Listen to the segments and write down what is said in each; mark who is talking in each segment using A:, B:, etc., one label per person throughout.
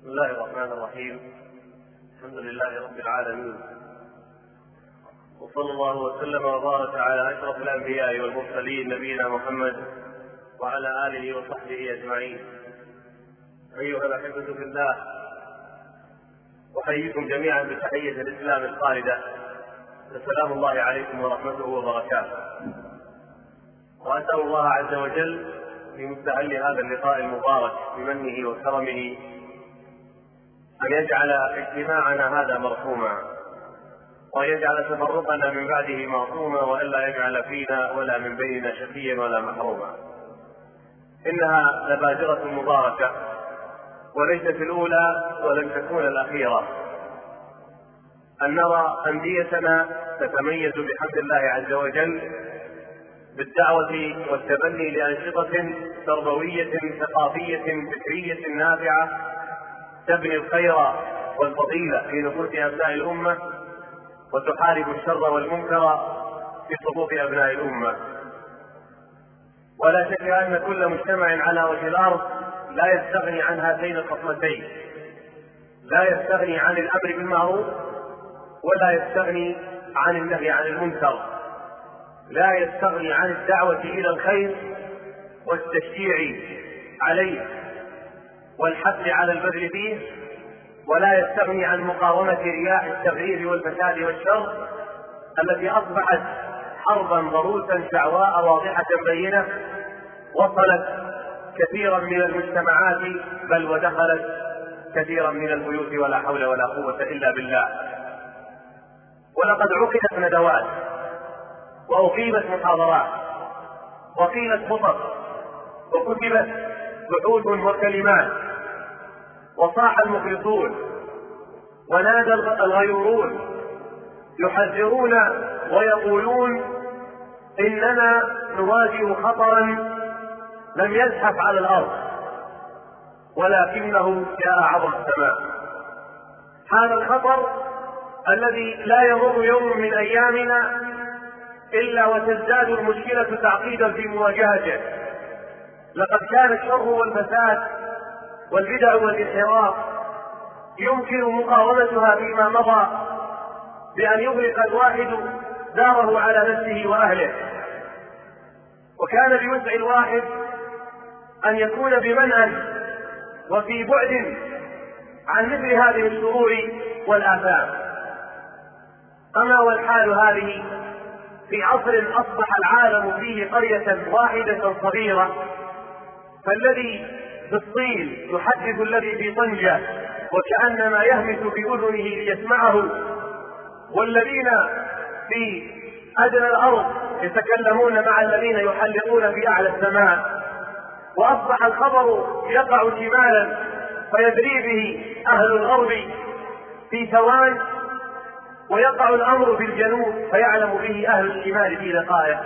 A: بسم الله الرحمن الرحيم. الحمد لله رب العالمين، وصلى الله وسلم وبارك على أشرف الأنبياء والمرسلين نبينا محمد وعلى آله وصحبه أجمعين. أيها الأحبة في الله، أحييكم جميعا بتحية الإسلام الخالدة، السلام الله عليكم ورحمته وبركاته. وأسأل الله عز وجل بمستهل هذا اللقاء المبارك بمنه وكرمه أن يجعل اجتماعنا هذا مرحوما، ويجعل تفرقنا من بعده معصوما، وألا يجعل فينا ولا من بيننا شقيا ولا محروما. إنها لبادرة مباركة وليست الأولى ولن تكون الأخيرة، أن نرى أنديتنا تتميز بحمد الله عز وجل بالدعوة والتبني لأنشطة تربوية ثقافية فكرية نافعة تبني الخير والفضيلة في نفوس أبناء الأمة، وتحارب الشر والمنكر في صفوف أبناء الأمة. ولا شك أن كل مجتمع على وجه الأرض لا يستغني عن هاتين الخصلتين، لا يستغني عن الأمر بالمعروف ولا يستغني عن النهي عن المنكر، لا يستغني عن الدعوة إلى الخير والتشجيع عليه والحث على البذل فيه، ولا يستغني عن مقاومة رياح التغيير والفساد والشر التي أصبحت حربا ضروسا شعواء واضحة بينة وصلت كثيرا من المجتمعات بل ودخلت كثيرا من البيوت، ولا حول ولا قوة إلا بالله. ولقد عقدت ندوات وأقيمت محاضرات وقيلت خطب وكتبت بحوث وكلمات، وصاح المخلصون ونادى الغيورون يحذرون ويقولون إننا نواجه خطرا لم يزحف على الأرض ولكنه جاء عبر السماء. هذا الخطر الذي لا يمر يوم من أيامنا إلا وتزداد المشكلة تعقيدا في مواجهته. لقد كان الشر والفساد والبدع والانحراف يمكن مقاومتها فيما مضى بأن يغلق الواحد داره على نفسه وأهله، وكان بوسع الواحد أن يكون بمنأى وفي بعد عن مثل هذه الشرور والآثام. أما والحال هذه في عصر أصبح العالم فيه قرية واحدة صغيرة، فالذي في الصين يحدث الذي في طنجة وكأنما يهمس بأذنه ليسمعه، والذين في أدنى الأرض يتكلمون مع الذين يحلقون في أعلى السماء، وأصبح الخبر يقع شمالا فيدري به أهل الغرب في ثوان، ويقع الأمر في الجنوب فيعلم به أهل الشمال في دقائق.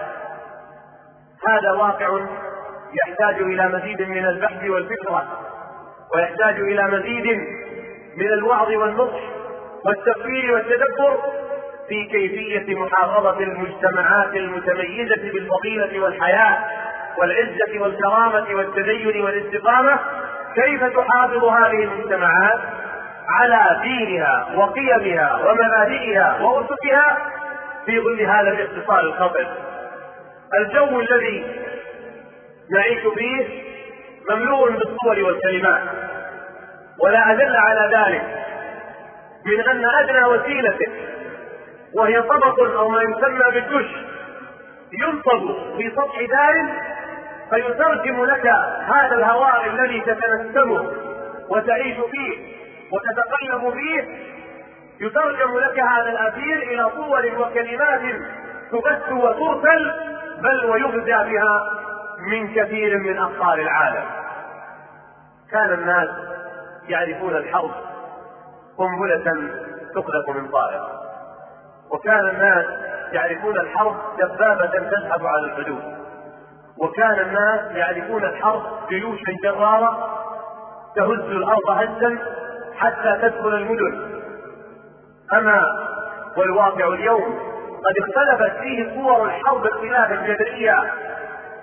A: هذا واقع يحتاج إلى مزيد من البحث والفكرة، ويحتاج إلى مزيد من الوعظ والنصح والتفكير والتدبر في كيفية محافظة المجتمعات المتميزة بالفضيلة والحياة والعزة والكرامة والتدين والاستقامة، كيف تحافظ هذه المجتمعات على دينها وقيمها ومبادئها وأسسها في ظل هذا الاتصال الخطر. الجو الذي نعيش فيه مملوء بالصور والكلمات، ولا أدل على ذلك من أن أدنى وسيلة وهي طبق أو ما يسمى بالدش ينصب في سطح دار فيترجم لك هذا الهواء الذي تتنسمه وتعيش فيه وتتقلب فيه، يترجم لك هذا الأثير إلى صور وكلمات تبث وترسل بل ويفزع بها من كثير من أقطار العالم. كان الناس يعرفون الحرب قنبلة تقذف من طائرة، وكان الناس يعرفون الحرب دبابة تزحف على الحدود، وكان الناس يعرفون الحرب جيوشا جرارة تهز الأرض هزا حتى تدخل المدن. أما والواقع اليوم قد اختلفت فيه صور الحرب اختلافا جذريا،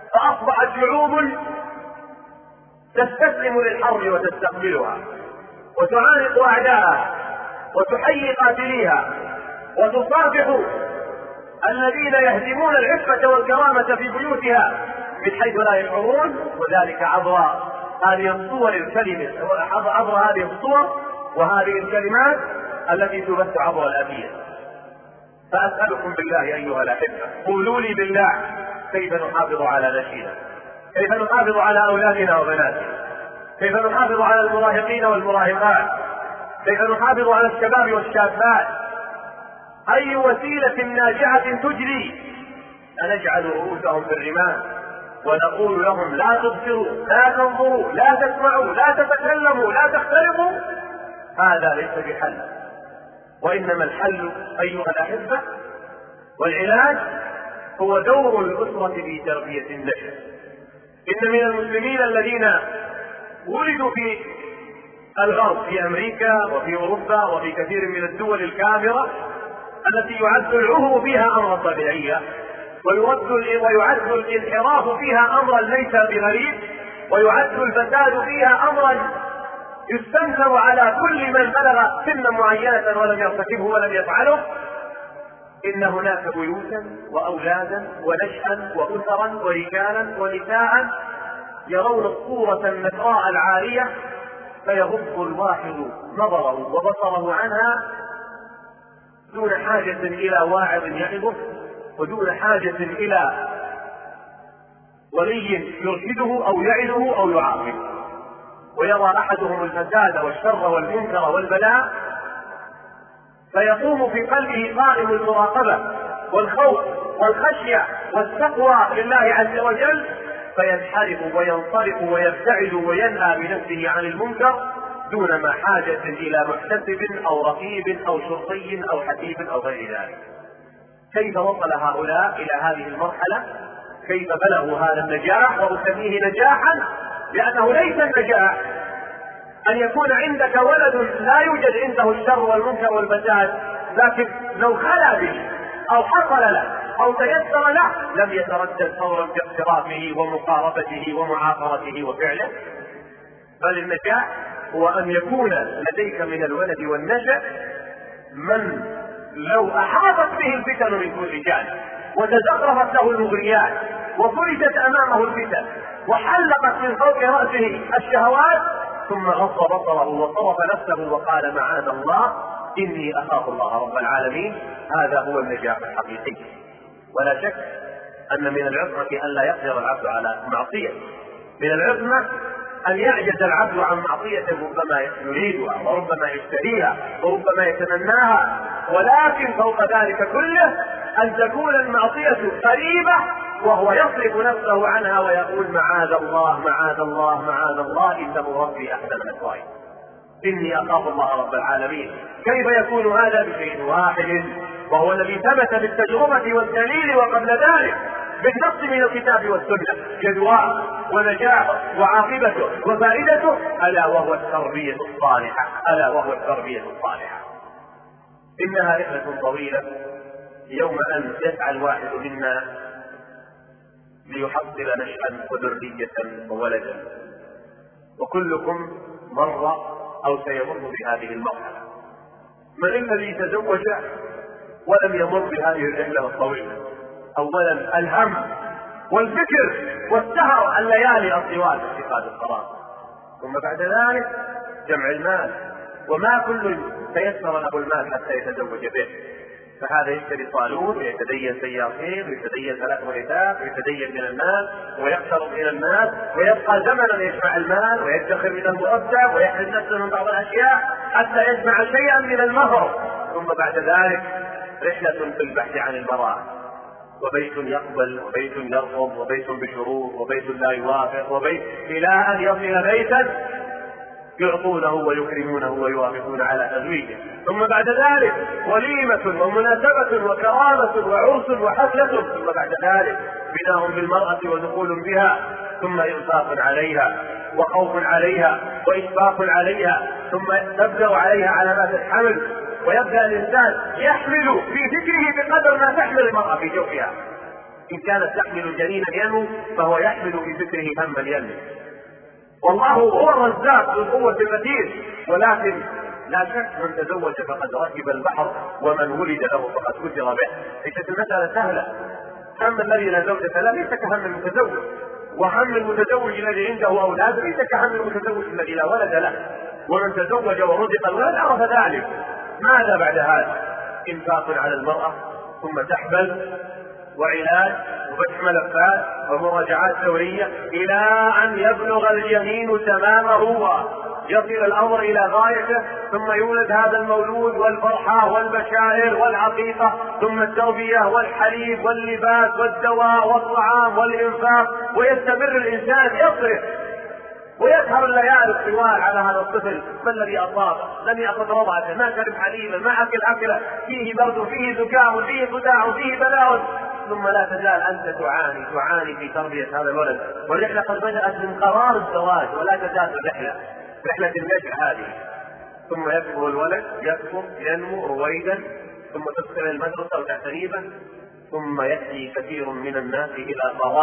A: فأصبحت شعوب تستسلم للحرب وتستقبلها، وتعانق أعداءها وتحيي قاتليها وتصافح الذين يهدمون العفة والكرامة في بيوتها من حيث لا يشعرون، وذلك عبر هذه الصور الكلمة، عبر هذه الصور وهذه الكلمات التي تبث عبر الأبيات. فأسألكم بالله أيها الأحبة، قولوا لي بالله كيف نحافظ على نشينا، كيف نحافظ على أولادنا وبناتنا، كيف نحافظ على المراهقين والمراهقات، كيف نحافظ على الشباب والشابات، أي وسيلة ناجعة تجري أنجعل رؤوسهم في الرمال ونقول لهم لا تبصروا لا تنظروا لا تسمعوا لا تتكلموا لا تختلفوا؟ هذا ليس بحل، وإنما الحل أيها الأحبة والعلاج هو دور الأسرة في تربية النشء. إن من المسلمين الذين ولدوا في الغرب، في أمريكا وفي أوروبا وفي كثير من الدول الكافرة التي يعد العهر فيها أمرا طبيعيا، ويعد الانحراف فيها أمرا ليس بغريب، ويعد الفساد فيها أمرا يستنكر على كل من بلغ سنا معينة ولم يرتكبه ولم يفعله. إن هناك بيوتا وأولادا ونشأا وأسرا ورجالا ونساء يرون الصورة النقاء العارية فيغض الواحد نظره وبصره عنها دون حاجة إلى واعظ يعظه، ودون حاجة إلى ولي يرشده أو يعظه أو يعاقبه. ويرى أحدهم الفساد والشر والمنكر والبلاء فيقوم في قلبه قائم المراقبة والخوف والخشية والتقوى لله عز وجل، فينحرف وينصرف ويبتعد وينهى بنفسه عن المنكر دون ما حاجة إلى محتسب أو رقيب أو شرطي أو حسيب أو غير ذلك. كيف وصل هؤلاء إلى هذه المرحلة؟ كيف بلغوا هذا النجاح؟ وأسميه نجاحا لأنه ليس النجاح أن يكون عندك ولد لا يوجد عنده الشر والمنكر والفساد، لكن لو خلا به أو حصل له أو تيسر له لم يتردد فورا باقترافه ومقاربته ومعاقرته وفعله. بل النجاح هو أن يكون لديك من الولد والنشأ من لو أحاطت به الفتن من كل جانب وتزخرفت له المغريات وفرجت أمامه الفتن وحلقت من فوق رأسه الشهوات ثم غض بصره وصرف نفسه وقال معاذ الله إني أخاف الله رب العالمين. هذا هو النجاح الحقيقي. ولا شك أن من العصمة أن لا يقدر العبد على معصية، من العصمة أن يعجز العبد عن معصية ربما يريدها وربما يشتريها وربما يتمناها، ولكن فوق ذلك كله أن تكون المعصية قريبة وهو يصرف نفسه عنها ويقول معاذ الله معاذ الله معاذ الله إنه ربي أحسن مثواي إني أخاف الله رب العالمين. كيف يكون هذا؟ بشيء واحد وهو الذي ثبت بالتجربة والدليل وقبل ذلك بالنص من الكتاب والسنة جدواه ونجاحه وعاقبته وفائدته، ألا وهو التربية الصالحة، ألا وهو التربية الصالحة. إنها رحلة طويلة يوم أن يسعى الواحد منا ليحصل نشأ وذرية وولدا، وكلكم مر أو سيمر بهذه المرحلة. من الذي تزوج ولم يمر بهذه الرحلة الطويلة؟ أولا الهم والفكر والسهر الليالي الطوال في اتخاذ القرار، ثم بعد ذلك جمع المال، وما كل تيسر له المال حتى يتزوج به، فهذا يشتري صالون ويتدين سيارتين ويتدين 3 ونساء ويتدين من المال ويقترض من الناس ويبقى زمنا يجمع المال ويدخر من المرتب ويحرم نفسه من بعض الأشياء حتى يجمع شيئا من المهر، ثم بعد ذلك رحلة في البحث عن المرأة، وبيت يقبل وبيت يرفض وبيت بشروط وبيت لا يوافق وبيت إلى أن يصل بيتا يعطونه ويكرمونه ويوافقون على تزويجه، ثم بعد ذلك وليمة ومناسبة وكرامة وعرس وحفلة، ثم بعد ذلك بناء بالمرأة ودخول بها، ثم إنفاق عليها وخوف عليها وإشفاق عليها، ثم تبدأ عليها علامات الحمل، ويبدأ الإنسان يحمل في فكره بقدر ما تحمل المرأة في جوفها. إن كانت تحمل جنينا ينمو فهو يحمل في فكره هما ينمو، والله هو الرزاق ذو القوة المتين، ولكن لا شك من تزوج فقد ركب البحر ومن ولد له فقد كسر به. ليست المسألة سهلة. هم الذي لا زوجة له ليس كهم المتزوج، وهم المتزوج الذي عنده أولاد ليس كهم المتزوج الذي لا ولد له. ومن تزوج ورزق الولد عرف ذلك. ماذا بعد هذا؟ إنفاق على المرأة، ثم تحبل، وعلاج، وفتح ملفات، ومراجعات دورية، إلى أن يبلغ الجنين تمامه يصل الأمر إلى غايته، ثم يولد هذا المولود، والفرحة والبشائر والعقيقة، ثم التربية والحليب واللباس والدواء والطعام والإنفاق، ويستمر الإنسان يصرف ويسهر الليالي الطوال على هذا الطفل. ما الذي أصابه؟ لم يأخذ رضعته، ما شرب حليبا، ما أكل أكله، فيه برد، فيه زكام، فيه صداع، فيه بلاء، ثم لا تزال أنت تعاني في تربية هذا الولد. والرحلة قد بدأت من قرار الزواج، ولا تزال رحلة النشأ هذه. ثم يكبر الولد، يكبر، ينمو رويدا، ثم تدخل المدرسة وتعتنيبه، ثم يأتي كثير من الناس إلى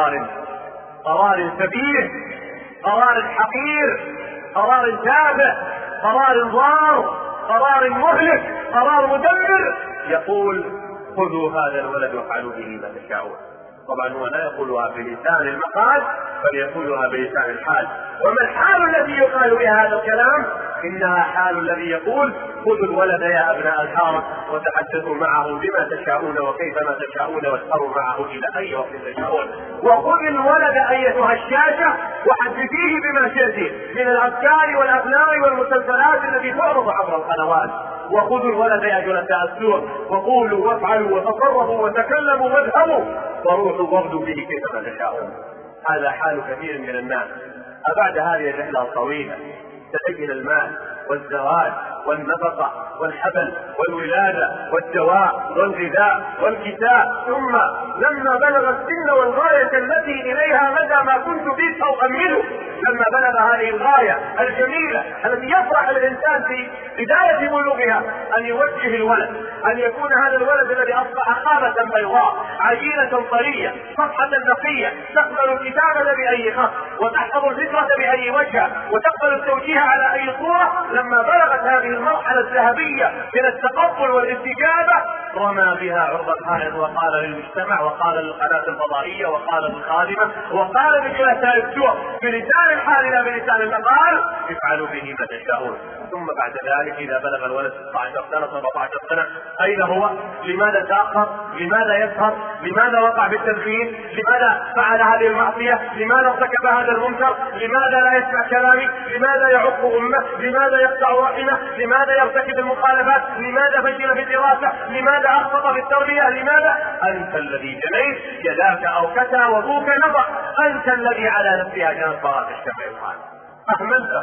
A: قرار سفيه، قرار حقير، قرار تافه، قرار ضار، قرار مهلك، قرار مدمر، يقول خذوا هذا الولد وافعلوا به ما تشاءون. طبعا هو لا يقولها بلسان المقال، بل يقولها بلسان الحال. وما الحال التي يقال بها هذا الكلام؟ إنها حال الذي يقول خذوا الولد يا أبناء الحارة وتحدثوا معه بما تشاءون وكيفما تشاءون، واسهروا معه إلى أي وقت تشاءون. وخذ الولد أيتها الشاشة وحدثيه بما شئت من الأفكار والأفلام والمسلسلات التي تعرض عبر القنوات. وخذوا الولد يا جلساء السور، وقولوا وافعلوا وتصرفوا وتكلموا واذهبوا، وروحوا وابدوا به كيفما تشاءون. هذا حال كثير من الناس. أبعد هذه الرحلة الطويلة تسجل المال والزواج والنفقة والحبل والولادة والدواء والغذاء والكساء، ثم لما بلغ السن والغاية التي إليها مدى ما كنت فيه أؤمله، لما بلغ هذه الغاية الجميلة التي يفرح الإنسان في بداية بلوغها، أن يوجه الولد، أن يكون هذا الولد الذي أصبح خامة بيضاء، عجينة طرية، صفحة نقية، تقبل الكتابة بأي خط، وتحفظ الفكرة بأي وجه، وتقبل التوجيه على أي صورة. لما بلغت هذه المرحلة الذهبية من التقبل والاستجابة، رمى بها عرض الحائط وقال للمجتمع، وقال للقناة الفضائية، وقال للخادمة، وقال لجلساء السوق بلسان الحال لا بلسان المقال: افعلوا به ما تشاءون. ثم بعد ذلك إذا بلغ الولد 16 سنة 17 سنة، أين هو؟ لماذا تأخر؟ لماذا يسهر؟ لماذا وقع في التدخين؟ لماذا فعل هذه المعصية؟ لماذا ارتكب هذا المنكر؟ لماذا لا يسمع كلامي؟ لماذا يعق أمه؟ لماذا يقطع رحمه؟ لماذا يرتكب المخالفات؟ لماذا فشل في الدراسة؟ لماذا أخطأ في التربية؟ لماذا؟ أنت الذي جنيت يداك أوكتا وابوك نطق، أنت الذي على نفسها جنت براءة الشمع يقال. أهملته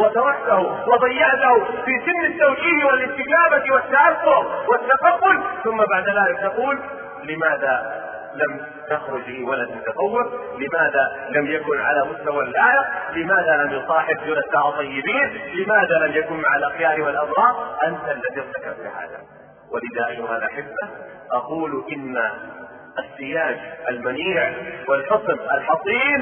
A: وتركته وضيعته في سن التوجيه والاستجابة والتأثر والتقبل، ثم بعد ذلك تقول لماذا لم تخرج لي ولد متفوق؟ لماذا لم يكن على مستوى اللائق؟ لماذا لم يصاحب جلساء طيبين؟ لماذا لم يكن مع الأخيار والأبرار؟ أنت الذي ارتكبت هذا. ولذا أيها الأحبة أقول إن السياج المنيع والحصن الحصين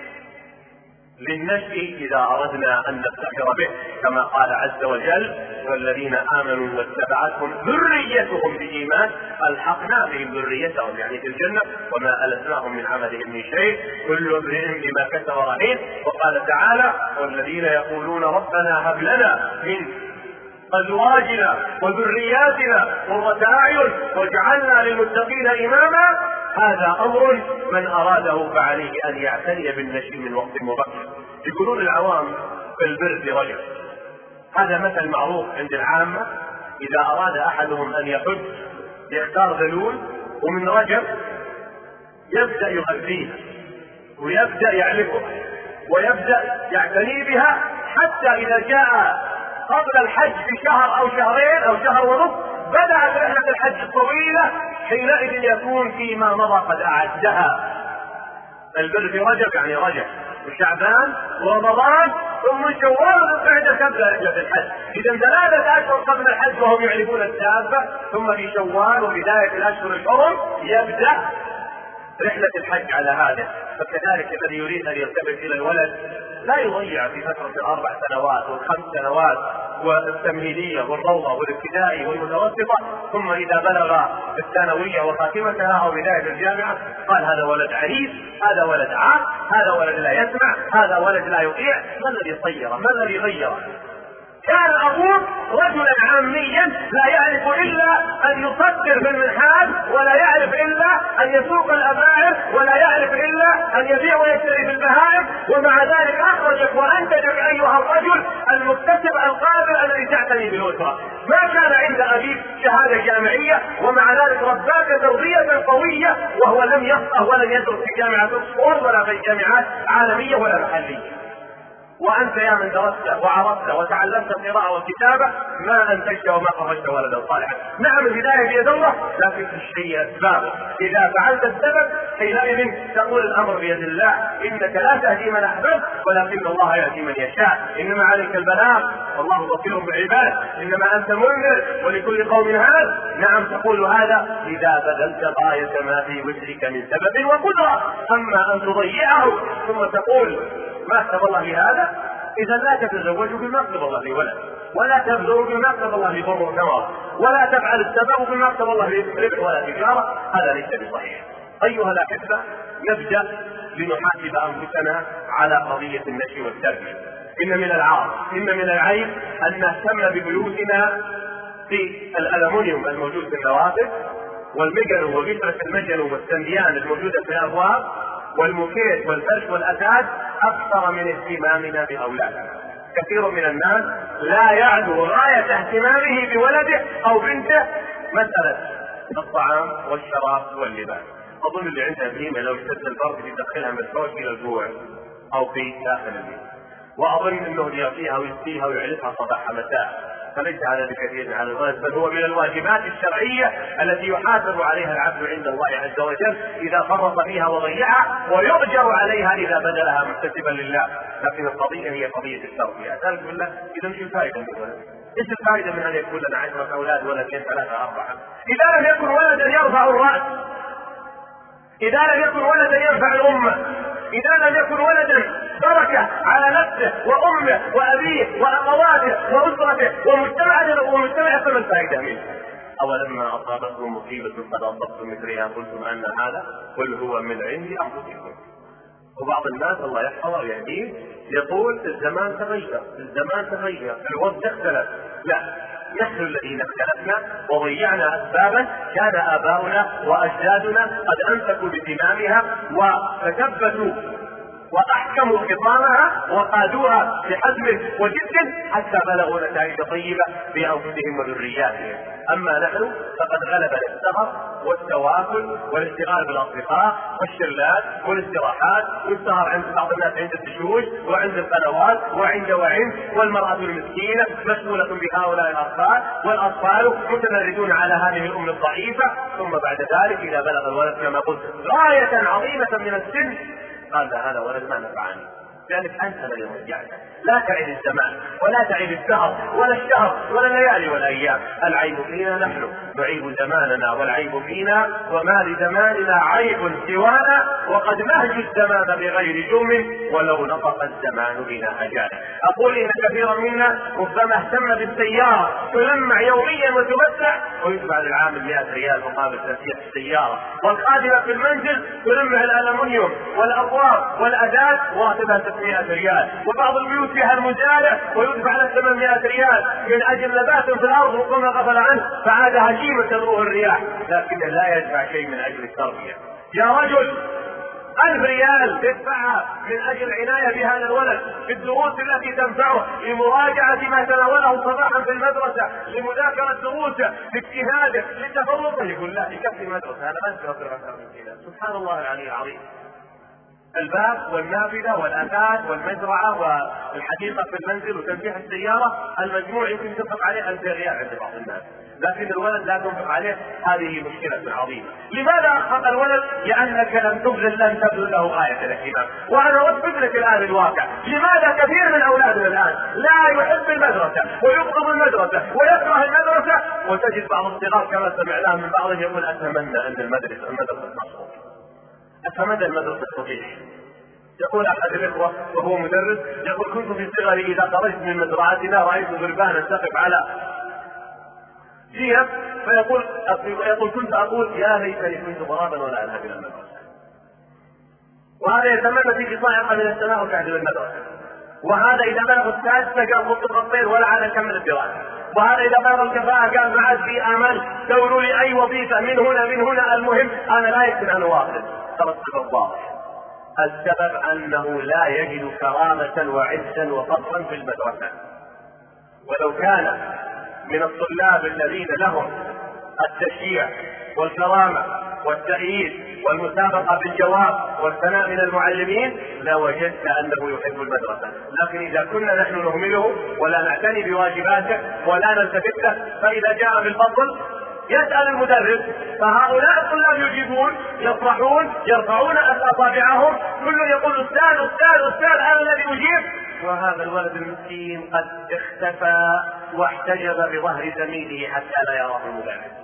A: للنشء إذا أردنا أن نفتخر به، كما قال عز وجل: والذين آمنوا واتبعتهم ذريتهم بإيمان ألحقنا بهم ذريتهم، يعني في الجنة، وما ألتناهم من عملهم من شيء، كل امرئ بما كسب رهين. وقال تعالى: والذين يقولون ربنا هب لنا من أزواجنا وذرياتنا قرة أعين واجعلنا للمتقين إماما. هذا أمر من أراده فعليه أن يعتني بالنشء من وقت مبكر. يقولون العوام في البر برجب، هذا مثل معروف عند العامة. إذا أراد أحدهم أن يحج يختار ذلول، ومن رجب يبدأ يغذيها ويبدأ يعلقها ويبدأ يعتني بها، حتى إذا جاء قبل الحج بشهر أو شهرين أو شهر ونصف بدأت رحلة الحج الطويلة، حينئذ يكون فيما مضى قد أعدها. البر في رجب يعني رجب وشعبان ورمضان، ثم شوال وذي تبدأ رحلة الحج. إذا 3 أشهر قبل الحج وهم يعرفون الدابة، ثم في شوال وبداية الأشهر الحرم يبدأ رحلة الحج على هذا، فكذلك الذي يريد أن يرتبط إلى الولد لا يضيع في فترة 4 سنوات و5 سنوات والتمهيدية والروضة والابتدائي والمتوسطة، ثم إذا بلغ الثانوية وخاتمتها أو بداية الجامعة قال هذا ولد عنيف، هذا ولد عاق، هذا ولد لا يسمع، هذا ولد لا يطيع. ما الذي صيره؟ ما الذي غيره؟ كان أبوه رجلا عاميا لا يعرف إلا أن يصدر في المنحال، ولا يعرف إلا أن يسوق الأباعر، ولا يعرف إلا أن يبيع ويشتري في البهائم، ومع ذلك أخرجك وأنتجك أيها الرجل المكتسب القادر الذي تعتني بالأسرة. ما كان عند أبيك شهادة جامعية، ومع ذلك رباك تربية قوية، وهو لم يفقه ولم يدرس في جامعة أكسفورد ولا في جامعات عالمية ولا محلية. وأنت يا من درست وعرفت وتعلمت القراءة والكتابة ما أنتجت وما خرجت ولدا صالحا. نعم البداية بيد الله، لكن في الشيء أسبابه. إذا فعلت السبب حينئذ تقول الأمر بيد الله، إنك لا تهدي من أحببت ولكن الله يهدي من يشاء، إنما عليك البلاغ والله بصير بالعباد، إنما أنت منذر ولكل قوم هاد. نعم تقول هذا إذا بذلت غاية ما في وسعك من سبب وقدرة، أما أن تضيعه ثم تقول ما كتب الله لهذا، إذا لا تتزوج بما كتب الله لولد، ولا تبذر بما كتب الله لبر ونوى، ولا تفعل السبب بما كتب الله لربح ولا تجارة، هذا ليس بصحيح. أيها الأحبة، نبدأ لنحاسب أنفسنا على قضية النشء والتربية. إن من العار، إن من العيب أن نهتم ببيوتنا في الألمنيوم الموجود في النوافذ، والمجن وقشرة المجن والسنديان الموجودة في الأبواب، والموكيت والفرش والأثاث أكثر من اهتمامنا بأولادنا. كثير من الناس لا يعدو غاية اهتمامه بولده أو بنته مسألة الطعام والشراب واللباس. أظن اللي عنده بهيمة لو اشتد البرد يدخلها من الفوق إلى الجوع أو في داخل البيت، وأظن أنه يعطيها ويسقيها ويعلفها صباح مساء، فليس هذا بكثير على الولد، بل هو من الواجبات الشرعية التي يحاسب عليها العبد عند الله عز وجل إذا فرط فيها وضيعها، ويؤجر عليها إذا بذلها محتسبا لله. لكن القضية هي قضية التربية. ذلك يقول له إذا مش الفائدة من الولد؟ إيش الفائدة من أن يكون لنا 10 أولاد ولدين 3 4؟ إذا لم يكن ولدا يرفع الرأس، إذا لم يكن ولدا يرفع الأمة، إذا لم يكن ولدا بركة على نفسه وأمه وأبيه وأخواته وأسرته ومجتمعه، فما الفائدة منه؟ أولما أصابتكم مصيبة قد أصبتم مثلها قلتم أن هذا؟ قل هو من عند أنفسكم. وبعض الناس الله يحفظه ويهديه يقول الزمان تغير، الزمان تغير، الوقت اختلف. لا، نحن الذين اختلفنا وضيعنا أسبابا كان آباؤنا وأجدادنا قد أمسكوا بزمامها وتثبتوا وأحكموا خطامها وقادوها بحزم وجد حتى بلغوا نتائج طيبة بأنفسهم وذرياتهم. أما نحن فقد غلبنا السهر والتواكل والاشتغال بالأصدقاء والشلات والاستراحات والسهر عند بعض الناس عند الدشوش وعند القنوات وعند والمرأة المسكينة مشغولة بهؤلاء الأطفال، والأطفال متمردون على هذه الأم الضعيفة. ثم بعد ذلك إذا بلغ الولد كما قلت غاية عظيمة من السن قال هذا ولد ما نفعني، لأنك أنت الذي رجعت. لا تعد الزمان ولا تعد الدهر ولا الشهر ولا الليالي ولا الأيام، العيب فينا نحن، نعيب زماننا والعيب فينا، وما لزماننا عيب سوانا، وقد نهج الزمان بغير جرم ولو نطق الزمان بنا أجالا. أقول إن كثيرا منا ربما اهتم بالسيارة تلمع يوميا وتمتع ويدفع للعامل 100 ريال مقابل تسيير السيارة، والخادمة في المنزل تلمع الألمنيوم والأبواب والأداة وراتبها 600 ريال، وبعض البيوت فيها المزارع ويدفع له 800 ريال من أجل نبات في الأرض ربما غفل عنه فعاد هشيمة تدروه الرياح، لكنه لا يدفع شيء من أجل التربية. يا رجل 1000 ريال تدفعها من أجل العناية بهذا الولد في الدروس التي تنفعه، لمراجعة ما تناوله صباحا في المدرسة، لمذاكرة دروسه، لاجتهاده، لتفوقه. يقول لا يكفي مدرسة، أنا ما أنت أكثر من كذا. سبحان الله العلي العظيم. الباب والنافذة والأثاث والمزرعة والحديقة في المنزل وتنفيح السيارة المجموع يمكن تنفق عليه 1000 ريال عند بعض الناس، لكن الولد لا تنفق عليه. هذه مشكلة عظيمة. لماذا أخذ الولد؟ لأنك لن تبذل له غاية الاهتمام. وأنا أثبت لك الآن الواقع. لماذا كثير من أولادنا الآن لا يحب المدرسة ويبغض المدرسة ويكره المدرسة، وتجد بعض الصغار كما سمعناه من بعضهم يقول أتمنى أن المدرسة مصروف. فمدى المدرسة الصحيح؟ يقول أحد الإخوة وهو مدرس، يقول كنت في صغري إذا خرجت من مزرعتنا رأيت غربانا تقف على جيب، فيقول كنت أقول يا ليتني كنت غرابا ولا أذهب إلى المدرسة. وهذا يتمنى في صاعقة من السماء وتعدل المدرسة. وهذا إذا بلغ السادسة قال خط الطير ولا عاد كمل الدراسة. وهذا إذا بلغ الكفاءة قال ما عاد في آمل، دوروا لي أي وظيفة من هنا المهم أنا لا يمكن أن أواصل. ترى السبب واضح، السبب أنه لا يجد كرامة وعزا وفضلا في المدرسة. ولو كان من الطلاب الذين لهم التشجيع والكرامة والتأييد والمسابقة بالجواب والثناء من المعلمين لوجدت أنه يحب المدرسة. لكن إذا كنا نحن نهمله ولا نعتني بواجباته ولا نلتفت له، فإذا جاء بالفضل يسأل المدرس، فهؤلاء الطلاب يجيبون يفرحون يرفعون أصابعهم، كل يقول أستاذ أستاذ أستاذ أنا الذي أجيب، وهذا الولد المسكين قد اختفى واحتجب بظهر زميله حتى لا يراه المدرس.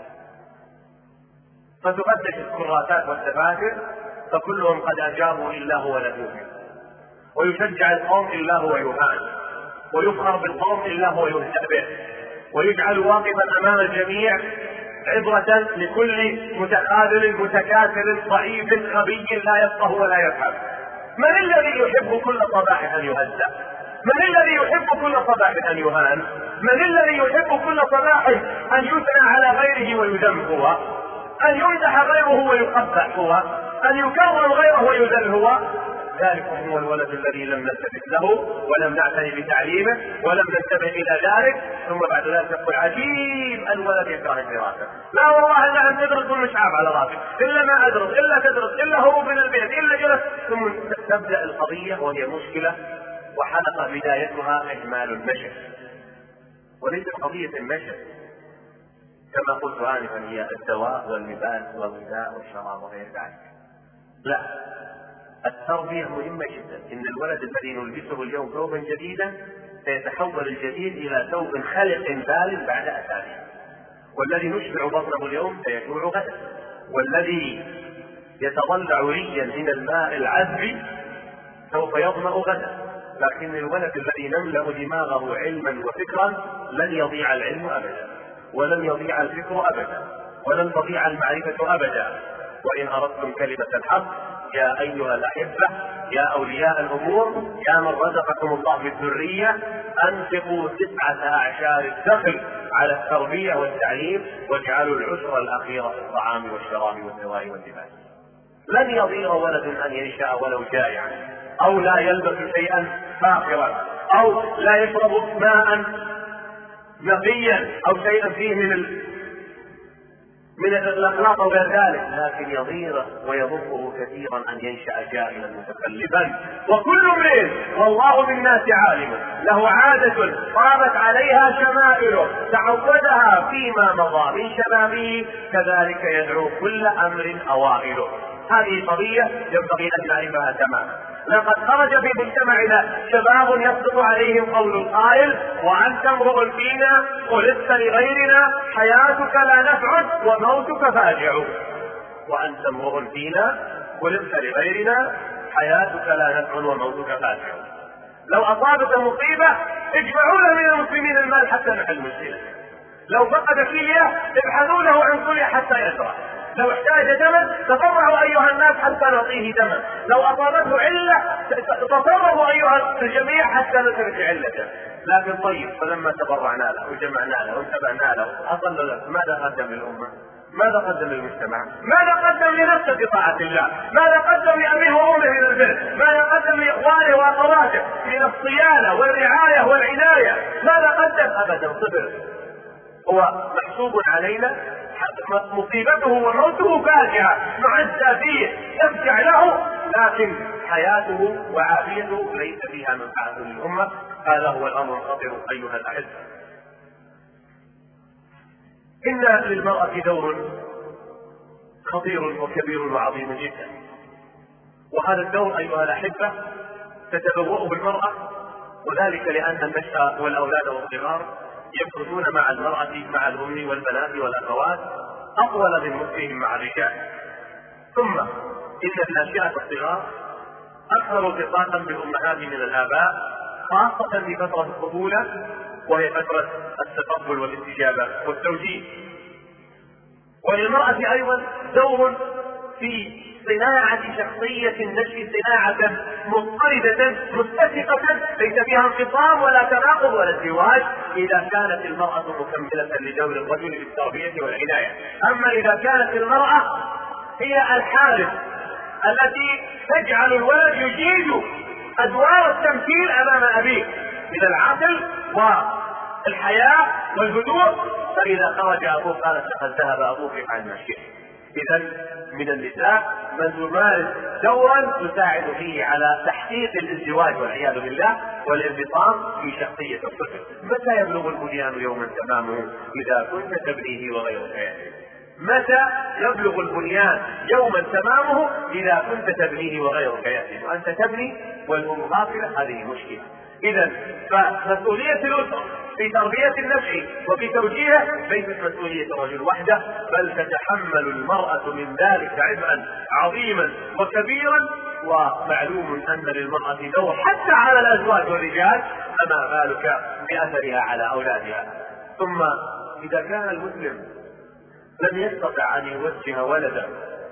A: فتفتش الكراسات والدفاتر فكلهم قد أجابوا إلا هو لم يجب، ويشجع القوم إلا هو يهان، ويفخر بالقوم إلا هو يهزأ به، ويجعل واقفا أمام الجميع عبرة لكل متخاذل متكاثر ضعيف خبي لا يفقه ولا يفهم. من الذي يحب كل صباح أن يهزأ؟ من الذي يحب كل صباح أن يهان؟ من الذي يحب كل صباح أن يثنى على غيره ويذم هو؟ أن يمدح غيره ويقبح هو؟ أن يكرم غيره ويذل هو؟ ذلك هو الولد الذي لم نلتفت له ولم نعتني بتعليمه ولم ننتبه إلى ذلك، ثم بعد ذلك تقول عجيب الولد يكره الدراسة، لا والله إلا أن تدرس ومش عاب على راسك، إلا ما أدرس إلا تدرس إلا هروب من البيت إلا جلس، ثم تبدأ القضية وهي مشكلة وحلقة بدايتها إهمال النشر، وليس قضية النشر كما قلت آنفا هي الدواء واللباس والغذاء والشراب وغير ذلك. لا، التربية مهمة جدا. إن الولد الذي نلبسه اليوم ثوبا جديدا سيتحول الجديد إلى ثوب خلق بال بعد أسابيع، والذي نشبع بطنه اليوم سيجوع غدا، والذي يتضلع ريا من الماء العذب سوف يظمأ غدا. لكن الولد الذي نملأ دماغه علما وفكرا لن يضيع العلم أبدا، ولن يضيع الفكر أبدا، ولن تضيع المعرفة أبدا. وإن أردتم كلمة الحق يا أيها الأحبة يا أولياء الأمور يا من رزقكم الله بالذرية، أنفقوا 9 أعشار الدخل على التربية والتعليم، واجعلوا العشر الأخيرة في الطعام والشراب والدواء واللباس. لن يضيع ولد أن ينشأ ولو جائعا، أو لا يلبس شيئا فاخرا، أو لا يشرب ماء نقيا أو شيئا فيه من الأخلاق وغير ذلك، لكن يضيره ويضره كثيرا أن ينشأ جاهلا متكلفا. وكل امرئ والله بالناس عالم له عادة قامت عليها شمائله تعودها فيما مضى من شبابه، كذلك يدعو كل أمر أوائله. هذه قضية ينبغي أن نعرفها تماما. لقد خرج في مجتمعنا شباب يصدق عليهم قول القائل وأنت امرؤ فينا خلقت لغيرنا حياتك لا نفع وموتك فاجع. وأنت امرؤ فينا خلقت لغيرنا حياتك لا نفع وموتك فاجع. لو أصابت مصيبة اجمعوا له من المسلمين المال حتى نحل المشكلة. لو فقد كلية ابحثوا له عن كلية حتى يزرع. لو احتاج دما تضرعوا أيها الناس حتى نعطيه دما. لو أصابته علة تضرعوا أيها الجميع حتى نترك علته. لكن طيب فلما تبرعنا له وجمعنا له وانتبهنا له أصل له ماذا قدم للأمة؟ ماذا قدم للمجتمع؟ ماذا قدم لنفسه في طاعة الله؟ ماذا قدم لأبيه وأمه من البر؟ ماذا قدم لإخوانه وأخواته من الصيانة والرعاية والعناية؟ ماذا قدم؟ أبدا صفر. هو محسوب علينا، مصيبته وموته فاجعة نعزى فيه يرجع له، لكن حياته وعافيته ليس فيها منفعة للأمة. هذا هو الأمر الخطير أيها الأحبة. إن للمرأة دور خطير وكبير وعظيم جدا، وهذا الدور أيها الأحبة تتبوأه المرأة، وذلك لأن النشأ والأولاد والصغار يمكثون مع المرأة مع الأم والبنات والأخوات أطول من مكثهم مع الرجال. ثم إن الناشئة الصغار أكثر ارتباطا بالأمهات من الآباء، خاصة في فترة الطفولة، وهي فترة التقبل والاستجابة والتوجيه. وللمرأة أيضا دور في صناعة شخصية النشء صناعة مضطردة متفقة ليس فيها انفصام ولا تناقض ولا ازدواج، إذا كانت المرأة مكملة لدور الرجل في التربية والعناية. أما إذا كانت المرأة هي الحارس التي تجعل الولد يجيد أدوار التمثيل أمام أبيه من العقل والحياة والهدوء، فإذا خرج أبوه قالت لقد ذهب أبوك عن مشيه. إذا من النساء من تمارس دورا تساعد فيه على تحقيق الازدواج والعياذ بالله والانفصام في شخصية الطفل. متى يبلغ البنيان يوما تمامه؟ إذا كنت تبنيه وغيرك يأتي. متى يبلغ البنيان يوما تمامه؟ إذا كنت تبنيه وغيرك يأتي. وأنت تبني والأم غافلة، هذه مشكلة. إذا فمسؤولية الأسرة في تربية النفس وفي توجيهه ليست مسؤولية الرجل وحده، بل تتحمل المرأة من ذلك عبئا عظيما وكبيرا. ومعلوم أن للمرأة دور حتى على الأزواج والرجال، فما بالك بأثرها على أولادها. ثم إذا كان المسلم لم يستطع أن يوجه ولده،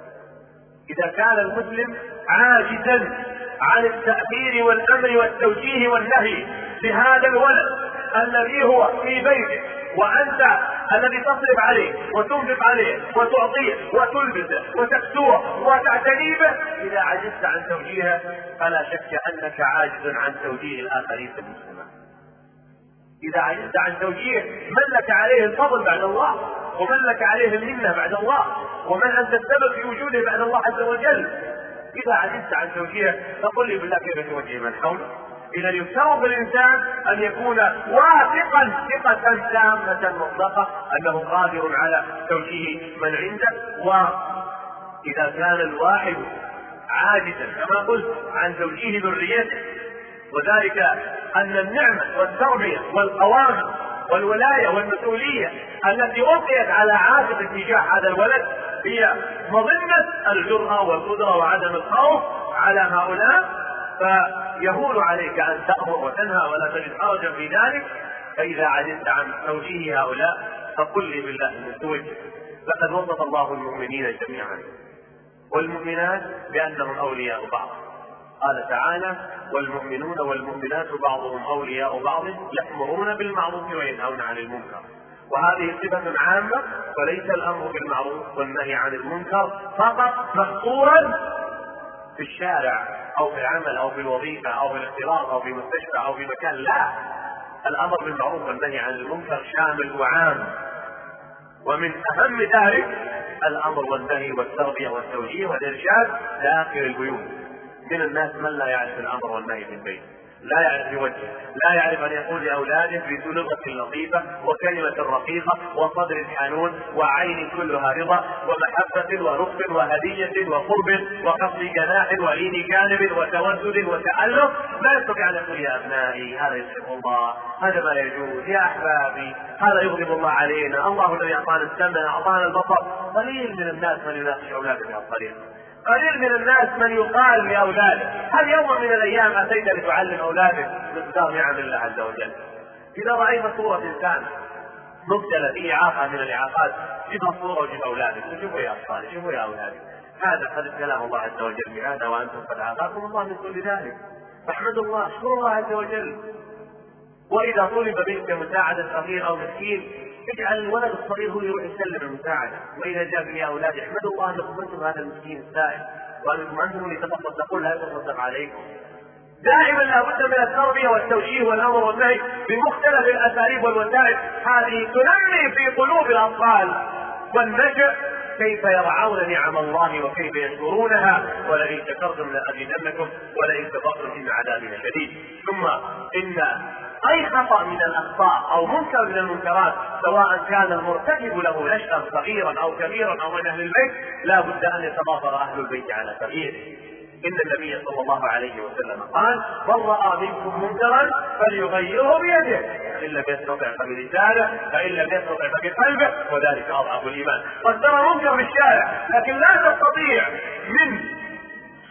A: إذا كان المسلم عاجزا عن التأثير والأمر والتوجيه والنهي بهذا الولد الذي هو في بيته، وأنت الذي تصرف عليه وتنفق عليه وتعطيه وتلبسه وتكسوه وتعتني به، إذا عجزت عن توجيهه فلا شك أنك عاجز عن توجيه الآخرين في المجتمع. إذا عجزت عن توجيه من لك عليه الفضل بعد الله، ومن لك عليه المنة بعد الله، ومن أنت السبب في وجوده بعد الله عز وجل، إذا عجزت عن توجيهه فقل لي بالله كيف توجه من حوله. إذا يفترض الإنسان أن يكون واثقا ثقة تامة مطلقة أنه قادر على توجيه من عنده. وإذا كان الواحد عاجزا كما قلت عن توجيه ذريته، وذلك أن النعمة والتربية والقوام والولاية والمسؤولية التي ألقيت على عاتق اتجاه هذا الولد هي مظنة الجرأة والقدرة وعدم الخوف على هؤلاء، فيهون عليك أن تأمر وتنهى ولا تجد حرجا في ذلك. فإذا عجزت عن توجيه هؤلاء فقل لي بالله من توجه. لقد وصف الله المؤمنين جميعا والمؤمنات بأنهم أولياء بعض. قال تعالى: والمؤمنون والمؤمنات بعضهم أولياء بعض يأمرون بالمعروف وينهون عن المنكر. وهذه صفة عامة، فليس الأمر بالمعروف والنهي عن المنكر فقط محصورا في الشارع أو في العمل أو في الوظيفة أو في الاختلاط أو في مستشفى أو في مكان، لا، الأمر بالمعروف والنهي عن المنكر شامل وعام. ومن أهم ذلك الأمر والنهي والتربية والتوجيه والإرشاد داخل البيوت. من الناس من لا يعرف الأمر والنهي في البيت، لا يعرف يوجه، لا يعرف أن يقول لأولاده بلغة لطيفة وكلمة رقيقة وصدر حنون وعين كلها رضا ومحبة ورفق وهدية وقرب وقصد جناح ولين جانب وتودد وتألف. لا يستطيع أن يقول: يا أبنائي هذا يسخط الله، هذا ما يجوز، يا أحبابي هذا يغضب الله علينا، الله الذي أعطانا السمع أعطانا البصر. قليل من الناس من يناقش أولاده بهذه الطريقة، قليل من الناس من يقال لأولاده: هل يوم من الأيام أتيت لتعلم أولادك مقدار نعم الله عز وجل؟ إذا رأيت صورة إنسان مبتلى في إعاقة من الإعاقات، جيب الصورة وجيب أولادك وشوفوا يا أطفال، شوفوا يا أولادك، هذا قد ابتلاه الله عز وجل بهذا وأنتم قد عافاكم الله من كل ذلك، فاحمدوا الله، اشكروا الله عز وجل. وإذا طلب منك مساعدة صغير أو مسكين، اجعل الولد الصغير هو يروح يسلم المساعدة. وإذا جاء يا أولاد احمدوا الله أنكم أنتم هذا المسكين السائل، وأنتم أنتم اللي تتصدقون لا يتصدق عليكم. دائما لابد من التربية والتوجيه والأمر والنهي بمختلف الأساليب والوسائل. هذه تنمي في قلوب الأطفال والنشأ كيف يرعون نعم الله وكيف يشكرونها، ولئن شكرتم لأزيدنكم ولئن كفرتم إن عذابي لشديد. ثم إن أي خطأ من الأخطاء أو منكر من المنكرات، سواء كان المرتكب له نشأ صغيرا أو كبيرا أو من أهل البيت، لا بد أن يتضافر أهل البيت على تغييره. إن النبي صلى الله عليه وسلم قال: من رأى منكم منكرا فليغيره بيده، فإن لم يستطع فبلسانه، فإن لم يستطع فبقلبه، وذلك أضعف الإيمان. قد ترى منكر في الشارع لكن لا تستطيع من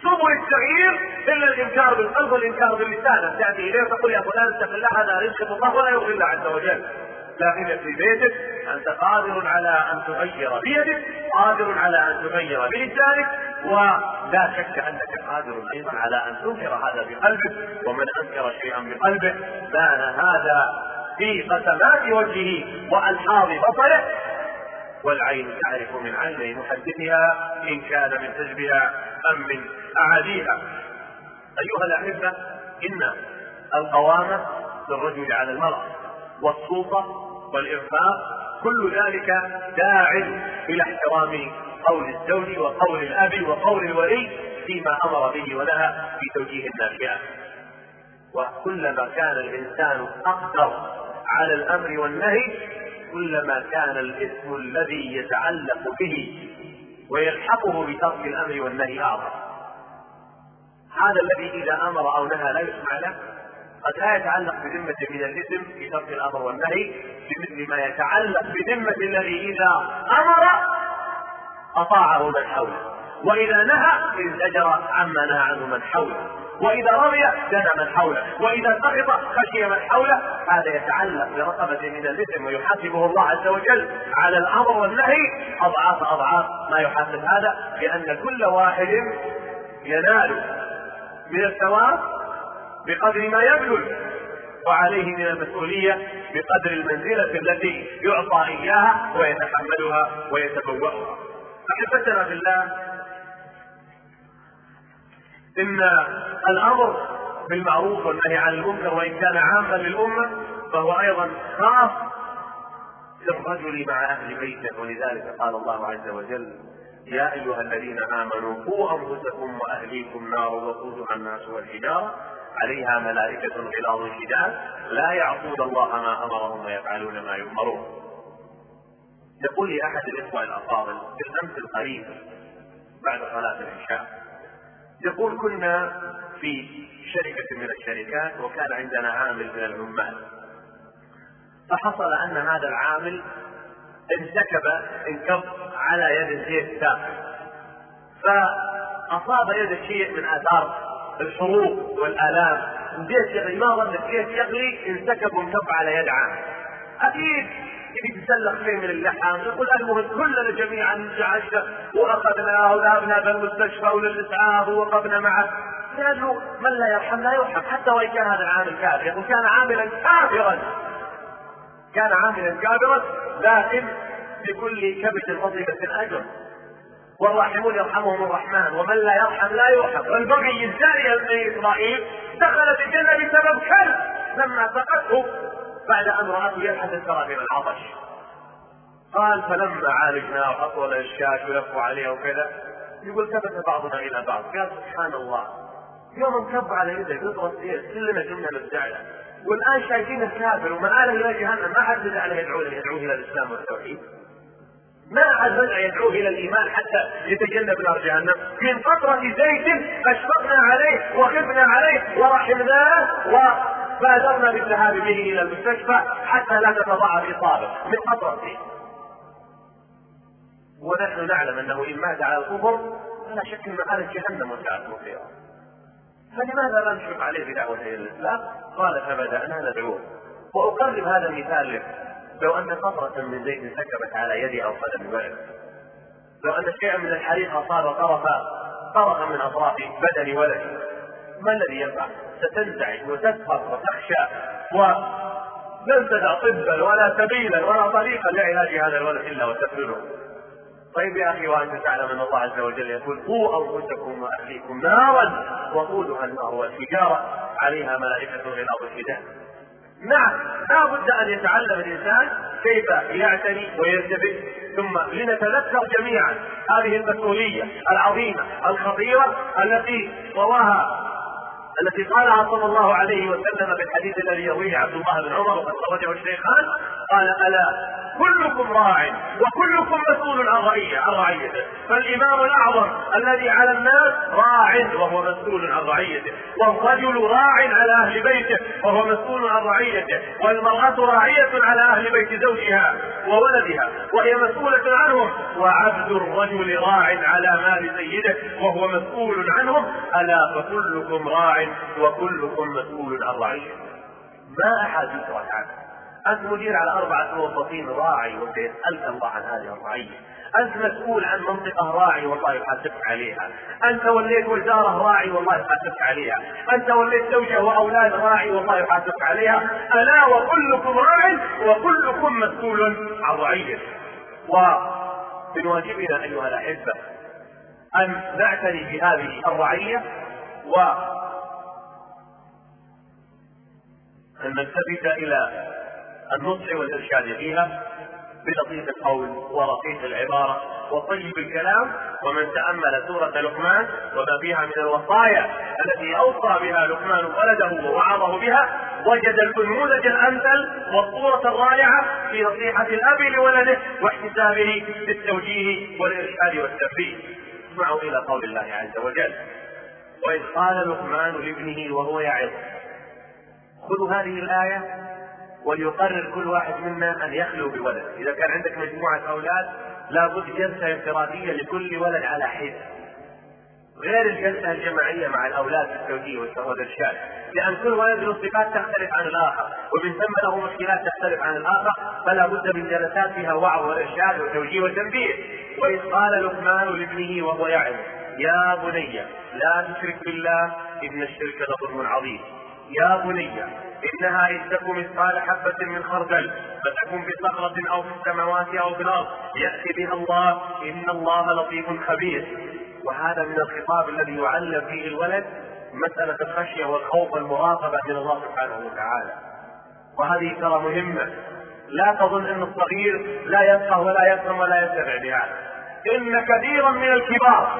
A: سبل التغيير الا الانكار بالقلب والانكار باللسان. تاتي اليه تقول يا فلان اتق الله هذا رزق الله ولا يغفر الله عز وجل، لكن في بيتك انت قادر على ان تغير بيدك، قادر على ان تغير بلسانك، ولا شك انك قادر ايضا على ان تنكر هذا بقلبك. ومن انكر شيئا بقلبه بان هذا في قسمات وجهه والحاظ بصره، والعين تعرف من عين محدثها ان كان من حزبها ام من اعاديها. ايها الاحبه، ان القوامه للرجل على المراه والسلطه والإرفاق كل ذلك داع إلى احترام قول الزوج وقول الأب وقول الولي فيما أمر به ونهى في توجيه الناشئة. وكلما كان الإنسان أقدر على الأمر والنهي كلما كان الإثم الذي يتعلق به ويلحقه بترك الأمر والنهي أعظم. هذا الذي إذا أمر أو نهى لا يسمع له قد لا يتعلق بذمة من الإثم في ترك الأمر والنهي بمثل ما يتعلق بذمة الذي إذا أمر أطاعه من حوله، وإذا نهى انزجر عما نهى عنه من حوله، وإذا رضي جنى من حوله، وإذا سخط خشي من حوله. هذا يتعلق برقبة من الإثم ويحاسبه الله عز وجل على الأمر والنهي أضعاف أضعاف ما يحاسب هذا، لأن كل واحد ينال من الثواب بقدر ما يبذل، وعليه من المسؤولية بقدر المنزلة التي يعطى إياها ويتحملها ويتبوأها. أحبتنا بالله، إن الأمر بالمعروف والنهي عن المنكر وإن كان عاما للأمة فهو أيضا خاص للرجل مع أهل بيته، ولذلك قال الله عز وجل: يا أيها الذين آمنوا قوا أنفسكم وأهليكم نارا وقودها الناس والحجارة عليها ملائكة غلاظ شداد لا يعصون الله ما أمرهم ويفعلون ما يؤمرون. يقول لي أحد الإخوة الأفاضل في الأمس القريب بعد صلاة العشاء، يقول: كنا في شركة من الشركات وكان عندنا عامل من العمال، فحصل أن هذا العامل انكب على يد الزيت ساخن، فأصاب يد شيء من آثار الحروق والآلام. الزيت يغلي، ما ظن الزيت يغلي، انسكب وانكب على يد عامل. أكيد يتسلخ شيء من اللحام. يقول: المهم كلنا جميعا انزعجنا واخذناه وذهبنا بالمستشفى وللاسعاف ووقفنا معه. لانه من لا يرحم لا يرحم، حتى وان كان هذا العامل كافر، وكان عاملا كافرا، كان عاملا كافرا، لكن لكل كبد فضيلة اجر، والراحمون يرحمهم الرحمن، ومن لا يرحم لا يرحم. والبغي الزاني بني اسرائيل دخل في الجنه بسبب كلب لما سقته بعد أن رأته يبحث الثرى من العطش. قال: فلما عالجناه أطول الشاة ولفوا عليه وكذا، يقول: ثبت بعضنا إلى بعض. قال: سبحان الله، يوم انكب على يده قطرة زيت كلنا جمنا نبدعنا، والآن شايفين الكافر ومآله إلى جهنم، ما حد عليه يدعوه إلى الإسلام والتوحيد، ما عاد بدأ يدعوه إلى الإيمان حتى يتجنب نار جهنم. من قطرة زيت أشفقنا عليه وخفنا عليه ورحمناه وبادرنا بالذهاب به إلى المستشفى حتى لا تتضاعف إصابته من قطرة زيت. ونحن نعلم أنه إن مات على الكفر فلا شك أن مآل جهنم وساءت مصيره، فلماذا لا نشفق عليه بدعوة إلى الإسلام؟ قال: فبدأنا ندعوه. وأقرب هذا المثال لك: لو أن قطرة من زيت سكبت على يدي أو قدم ولد، لو أن شيئا من الحريق أصاب طرفا من أطراف بدن ولدي، ما الذي يفعل؟ ستنزعج وتسخط وتخشى ولن تدع طبا ولا سبيلا ولا طريقا لعلاج هذا الولد إلا وتفعله. طيب يا أخي، وأنت تعلم أن الله عز وجل يقول: قوا أنفسكم وأهليكم نارا وقودها النار والحجارة عليها ملائكة غلاظ شداد. نعم، لا بد أن يتعلم الإنسان كيف يعتني وينتبه. ثم لنتذكر جميعا هذه المسؤولية العظيمة الخطيرة التي قالها صلى الله عليه وسلم في الحديث الذي يرويه عبد الله بن عمر وقد خرجه الشيخان. قال: ألا كلكم راع وكلكم مسؤول عن رعيته. فالإمام الأعظم الذي على الناس راع وهو مسؤول عن رعيته، والرجل راع على أهل بيته وهو مسؤول عن رعيته، والمرأة راعية على أهل بيت زوجها وولدها وهي مسؤولة عنهم، وعبد الرجل راع على مال سيده وهو مسؤول عنهم. ألا فكلكم راع وكلكم مسؤول عن رعيته. ما أحد يترك عنه. أنت مدير على 4 موظفين راعي وسيسألك الله عن هذه الرعية. أنت مسؤول عن منطقة راعي والله يحاسبك عليها. أنت وليت وزارة راعي والله يحاسبك عليها. أنت وليت زوجة وأولاد راعي والله يحاسبك عليها. ألا وكلكم راع وكلكم مسؤول عن رعيته. ومن واجبنا أيها الأحبة أن نعتني بهذه الرعية وأن نلتفت إلى النصح والإرشاد فيها بلطيف القول ورقيق العبارة وطيب الكلام. ومن تأمل سورة لقمان وما فيها من الوصايا التي أوصى بها لقمان ولده ووعظه بها وجد النموذج الأمثل والصورة الرائعة في نصيحة الأب لولده واحتسابه بالتوجيه والإرشاد والتنبيه. اسمعوا إلى قول الله عز وجل: وإذ قال لقمان لابنه وهو يعظه. خذوا هذه الآية وليقرر كل واحد منا أن يخلو بولد. إذا كان عندك مجموعة أولاد لابد جلسة انفرادية لكل ولد على حد، غير الجلسة الجماعية مع الأولاد في التوجيه والإرشاد، لأن كل ولد له صفات تختلف عن الآخر ومن ثم له مشكلات تختلف عن الآخر، فلا بد من جلسات فيها وعظ وإرشاد وتوجيه وتنبيه. وإذ قال لقمان لابنه وهو يعظه: يا بني لا تشرك بالله إن الشرك لظلم عظيم. يا بني إنها إن تك مثقال حبة من خردل فتكن في صخرة أو في السماوات أو في الأرض يأتي بها الله إن الله لطيف خبير. وهذا من الخطاب الذي يعلم فيه الولد مسألة الخشية والخوف والمراقبة من الله سبحانه وتعالى. وهذه ترى مهمة. لا تظن أن الصغير لا يفقه ولا يفهم ولا يتبع بها. إن كثيرا من الكبار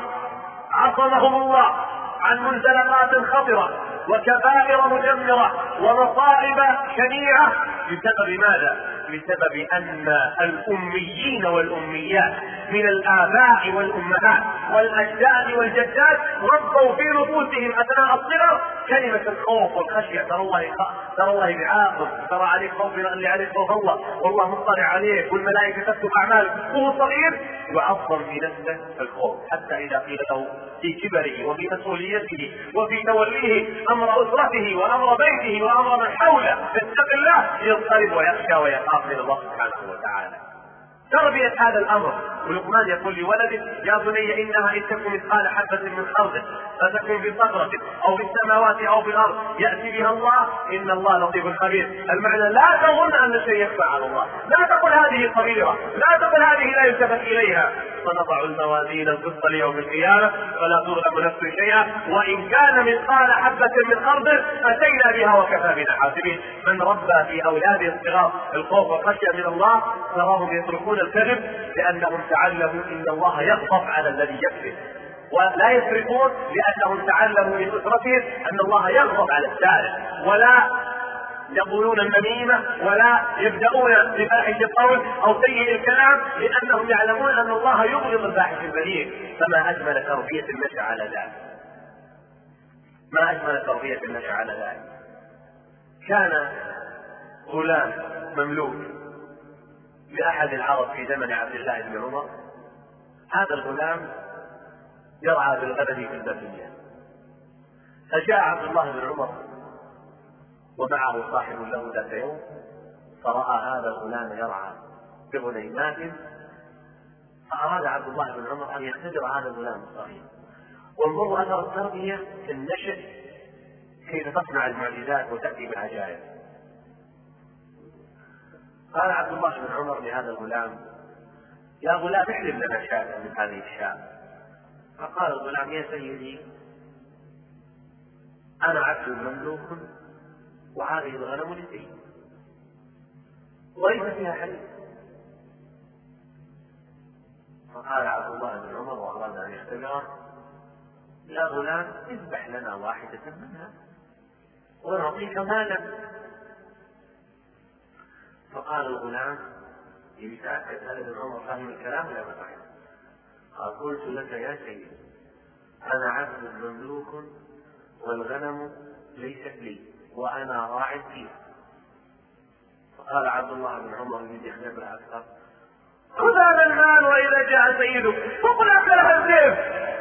A: عصمهم الله عن منزلقات خطرة وكبائر مدمرة ومصائب شنيعة بسبب ماذا؟ بسبب أن الأميين والأميات من الآباء والأمهات والأجداد والجدات ربوا في نفوسهم أثناء الصغر كلمة الخوف والخشية. ترى الله بيعاقب، ترى عليك خوف اللي عليك خوف الله، والله مطلع عليك والملائكة تكتب أعمالك. وهو صغير يعظم في نفسه الخوف، حتى إذا قيل له في كبره وفي مسؤوليته وفي توليه أمر أسرته وأمر بيته وأمر من حوله اتق الله يضطرب ويخشى ويخاف من الله سبحانه وتعالى. تربية هذا الأمر. ولقمان يقول لولده: يا بني إنها إن تكن مثقال حبة من خردل فتكن في صخرة أو في السماوات أو في الأرض يأتي بها الله إن الله لطيف خبير. المعنى لا تظن أن الشيء يخفى على الله، لا تقل هذه صغيرة، لا تقل هذه لا يلتفت إليها. ونضع الموازين القسط ليوم القيامة فلا تظلم نفس شيئا وإن كان مثقال حبة من خردل أتينا بها وكفى بنا حاسبين. من ربى في أولاده الصغار الخوف والخشية من الله تراهم يتركون الكذب لأنهم تعلموا إن الله يغضب على الذي يكذب، ولا يسرقون لأنهم تعلموا من أسرتهم أن الله يغضب على السارق، ولا يقولون النميمة ولا يبدأون بفاحش القول أو سيء الكلام لأنهم يعلمون أن الله يبغض الفاحش البذيء. فما أجمل تربية النشأ على ذلك، ما أجمل تربية النشأ على ذلك. كان غلام مملوك لأحد العرب في زمن عبد الله بن عمر. هذا الغلام يرعى بالغنم في البرية، فجاء عبد الله بن عمر ومعه صاحب له ذات يوم فرأى هذا الغلام يرعى بغنيمات، فأراد عبد الله بن عمر أن يختبر هذا الغلام الصغير. وانظروا أثر التربية في النشأ كيف تصنع المعجزات وتأتي بالعجائب. قال عبد الله بن عمر لهذا الغلام: يا غلام احلب لنا شاة من هذه الشاة. فقال الغلام: يا سيدي أنا عبد مملوك وهذه الغنم لسيدي وليس فيها حليب. فقال عبد الله بن عمر وأراد أن يختبره: يا غلام اذبح لنا واحدة منها ونعطيك مالا. فقال الغلام: يتأكد هل ابن عمر فهم الكلام ولا ما فهم. قال قلت لك يا سيدي أنا عبد مملوك والغنم ليست لي وأنا راع فيها. فقال عبد الله بن عمر الذي يخدمها أكثر خذ هذا المال وإذا جاء سيدك فقل أكلها الذئب.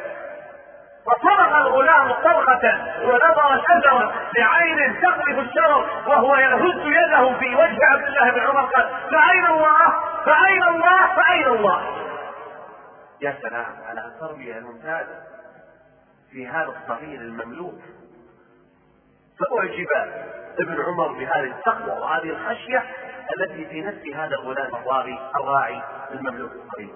A: فصرخ الغلام صرخة ونظر شجرا بعين تقذف الشرر وهو يهز يده في وجه عبد الله بن عمر قال فأين الله فأين الله فأين الله. يا سلام على التربية الممتازة في هذا الصغير المملوك. فأعجب ابن عمر بهذه التقوى وهذه الخشية التي في نفس هذا الغلام الراعي المملوك الصغير.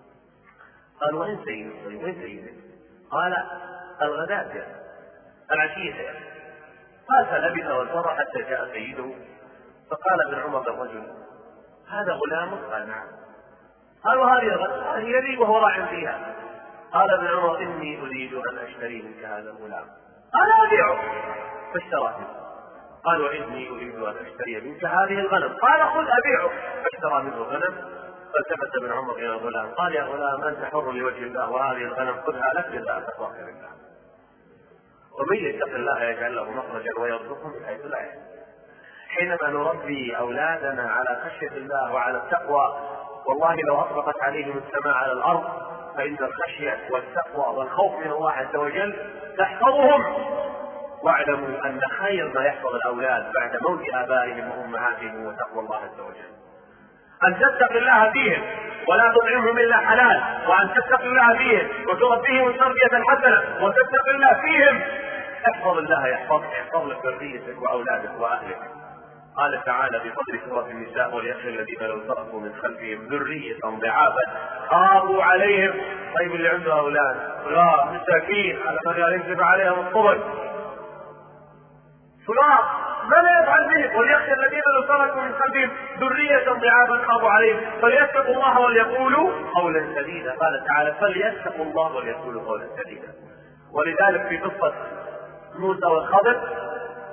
A: قال وين سيدك وين سيدك؟ قال الغداة العشية. قال فلبث وانتظر حتى جاء سيده. فقال ابن عمر للرجل هذا غلامك؟ قال نعم. قال وهذه الغداة هي لي وهو راع فيها. قال ابن عمر إني أريد أن أشتري منك هذا الغلام. قال أبيعه. فاشترى منه. قال وإني أريد أن أشتري منك هذه الغنم. قال خذ أبيعه. فاشترى منه غنم. فالتفت ابن عمر إلى الغلام قال يا غلام أنت حر لوجه الله وهذه الغنم خذها لك لله تقواك لله. ومن يتق الله يجعل له مخرجا ويرزقه من حيث لا يحتسب. حينما نربي أولادنا على خشية الله وعلى التقوى والله لو أطلقت عليهم السماء على الأرض فإن الخشية والتقوى والخوف من الله عز وجل تحفظهم. واعلموا أن خير ما يحفظ الأولاد بعد موت آبائهم وأمهاتهم وتقوى الله عز وجل أن تتقي الله فيهم ولا تطعمهم إلا حلال، وأن تتقي الله فيهم وتربيهم تربية حسنة وتتقي الله فيهم. احفظ الله يحفظك، يحفظ لك ذريتك وأولادك وأهلك. قال تعالى في قدر سورة النساء وليخشى الذين لو تركوا من خلفهم ذرية ضعافا خافوا عليهم. طيب اللي عنده أولاد لا مساكين على ما ينزل عليهم الطبق صلاة ماذا يفعل به؟ وليخشى الذين لو تركوا من خلفهم ذرية ضعافا خافوا عليهم فليتقوا الله وليقولوا قولا سديدا. قال تعالى فليتقوا الله وليقولوا قولا سديدا. ولذلك في قصة موسى والخضر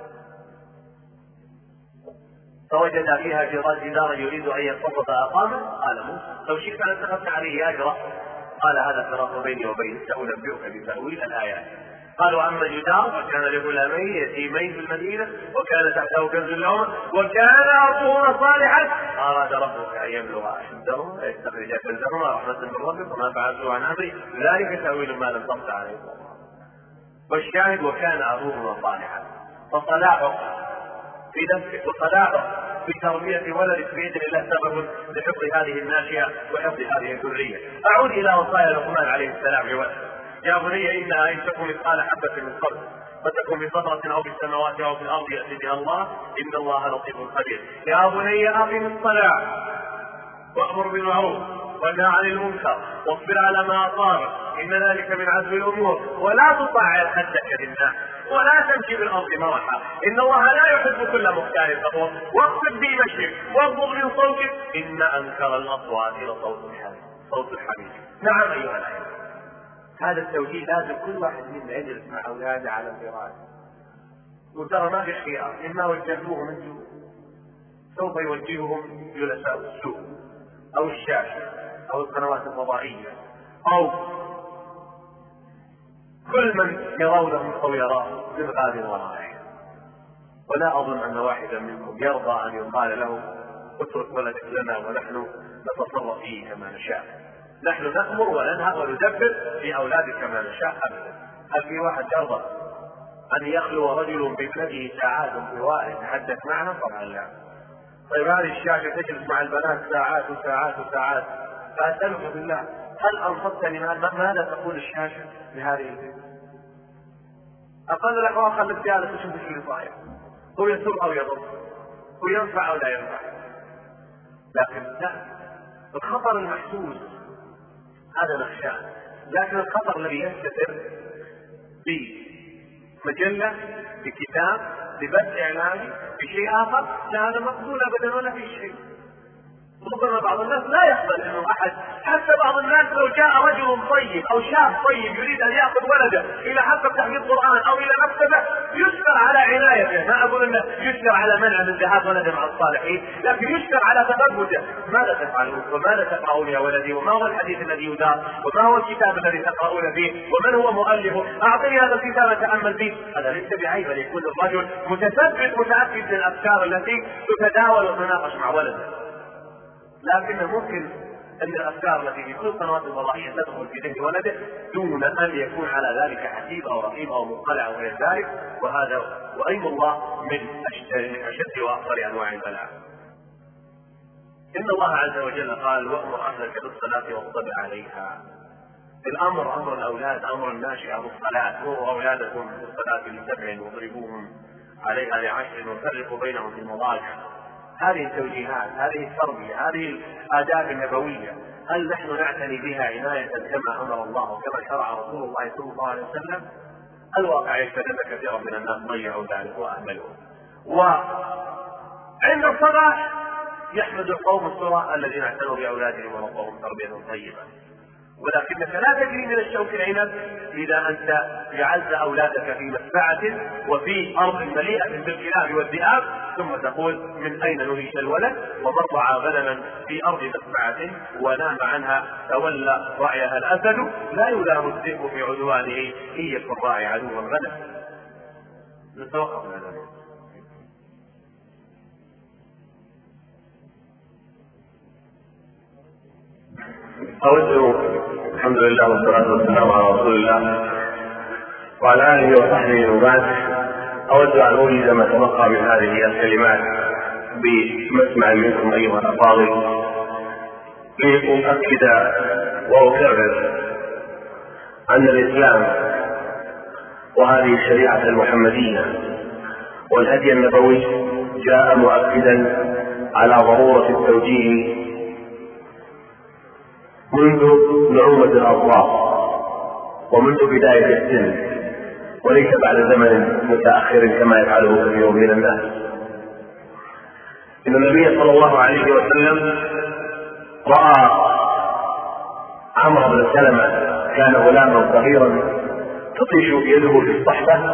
A: فوجد فيها جدارا يريد ان ينقض فاقامه. قال موسى لو شئت ان اتخذت عليه اجرا. قال هذا فراق بيني وبينك سانبئك بتاويل الايات. قالوا اما الجدار فكان لغلامين يتيمين في المدينه وكان تحته كنز لهما وكان ابوهما صالحا اراد ربك ان يبلغ اشدهما ويستخرج كنزهما رحمه من ربك وما فعلته عن امري ذلك تاويل ما لم تقطع عليه. والشاهد وكان ابوهما صالحا. فصلاحه في نفسك وصلاحه في تربية ولدك بإذن الله سبب لحفظ هذه الناشئة وحفظ هذه الذرية. أعود إلى وصايا لقمان عليه السلام لولده. يا بني إنها إن تكن مثقال حبة من خردل فتكن بصخرة أو في السماوات أو في الأرض يأتي بها الله إن الله لطيف خبير. يا بني أقم الصلاة وأمر بالمعروف وانهى عن المنكر واصبر على ما أصابك إن ذلك من عزم الأمور ولا تطعر خدك للناس ولا تمشي بالأرض مرحا إن الله لا يحب كل مختال فخور واخفض بمشيك واغضض من صوتك إن أنكر الأصوات لصوت الحميد. نعم أيها الأخوة هذا التوجيه لازم كل واحد منا يجلس مع أولاده على الفراش وترى ما في خيار إما وجهوهم أنتم سوف يوجههم جلساء السوق أو الشاشة أو القنوات الفضائية أو كل من يرونه أو يراه بالغالب ورائع. ولا أظن أن واحدا منكم يرضى أن يقال له اترك ولدك لنا ونحن نتصرف فيه كما نشاء. نحن نأمر وننهى وندبر في أولادك كما نشاء أبدا. هل في واحد يرضى أن يخلو رجل بابنته ساعات طوال يتحدث معها؟ طبعا لا. طيب هذه الشاشة تجلس مع البنات ساعات وساعات وساعات. فأسألك بالله هل أنصتني ماذا تقول الشاشة لهذه البنت؟ أقل الأخوة خلت جالس وشوف ايش اللي صاير. هو يسر أو يضر، هو ينفع أو لا ينفع. لكن لا، الخطر المحسوس هذا نخشاه، لكن الخطر الذي يستتر بمجلة بكتاب ببث إعلامي بشيء آخر لا هذا مقبول أبدا ولا في شيء. ربما بعض الناس لا يقبل انه احد، حتى بعض الناس لو جاء رجل طيب او شاب طيب يريد ان ياخذ ولده الى حلقه تحفيظ قران او الى مكتبه، يشكر على عنايته، ما اقول انه يشكر على منع من ذهاب ولده مع الصالحين، لكن يشكر على تثبته. ماذا تفعلون وماذا تقرؤون يا ولدي، وما هو الحديث الذي يدار، وما هو الكتاب الذي تقرؤون فيه، ومن هو مؤلفه، اعطني هذا الكتاب اتامل فيه. هذا ليس بعيب ان يكون الرجل متثبت متاكد من الافكار التي تتداول وتناقش مع ولده، لكن ممكن ان الافكار التي في كل القنوات الفضائيه تدخل في ذهن ولده دون ان يكون على ذلك حسيب او رقيب او مطلع او غير ذلك، وهذا وايم الله من اشد واخطر انواع البلاء. ان الله عز وجل قال: وامر اهلك بالصلاه واصطبر عليها. الامر امر الاولاد، امر الناشئه بالصلاه، مروا اولادكم بالصلاه ل7 واضربوهم عليها ل10 وفرقوا بينهم في المضاجع. هذه التوجيهات، هذه التربيه، هذه الآداب النبويه، هل نحن نعتني بها عنايه كما امر الله وكما شرع رسول الله صلى الله عليه وسلم؟ الواقع يشهد ان كثيرا من الناس ضيعوا ذلك واهملوه. وعند الصباح يحمد القوم الصراء الذين اعتنوا باولادهم وربهم تربيه طيبه، ولكنك لا تجري من الشوك العنب اذا انت جعلت اولادك في مسبعه وفي ارض مليئه بالكلاب والذئاب، ثم تقول: من اين نهيش الولد؟ ومن رعى غنما في ارض مسبعه ونام عنها تولى رعيها الاسد، لا يلام الذئب في عدوانه ان يكن راعي عدو الغنم. نتوقف هذا. الحمد لله والصلاة والسلام على رسول الله وعلى آله وصحبه وبعد. أود أن أوجد ما تبقى من هذه الكلمات بمسمع منكم أيها الأفاضل لأؤكد وأكرر أن الإسلام وهذه الشريعة المحمدية والهدي النبوي جاء مؤكدا على ضرورة التوجيه منذ نعومة الأظفار ومنذ بداية السن، وليس بعد زمن متأخر كما يفعله كثير من الناس. إن النبي صلى الله عليه وسلم رأى عمرو بن سلمة كان غلاما صغيرا تطيش يده في الصحبة،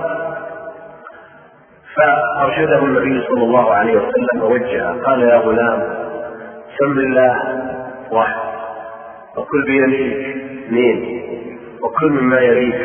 A: فأرشده النبي صلى الله عليه وسلم ووجهه، قال: يا غلام سم الله 1، وكل بيمينك 2، وكل مما يليك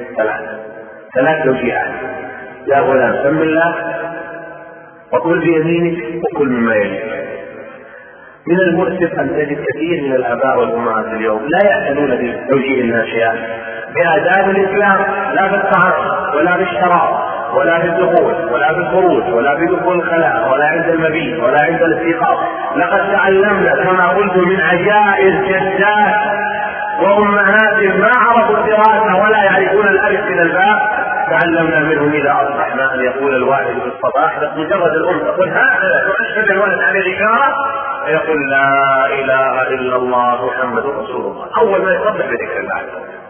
A: 3 توجيهات. يا غلام سم الله وكل بيمينك وكل مما يليك. من المؤسف ان تجد كثير من الاباء والامهات اليوم لا يعتنون بتوجيه الناشئات بآداب الاسلام، لا بالطعام ولا بالشراب ولا بالدخول ولا بالخروج ولا بدخول الخلاء ولا عند المبيت ولا عند الاستيقاظ. لقد تعلمنا كما قلت من عجائز جدات وامهات ما عرفوا الدراسه ولا يعرفون الالف من الباء، تعلمنا منهم اذا اصبحنا ان يقول الواحد في الصباح مجرد الام تقول هكذا تؤشر الولد على الاشاره يقول: لا اله الا الله محمد رسول الله، اول ما يصبح بذكر الله.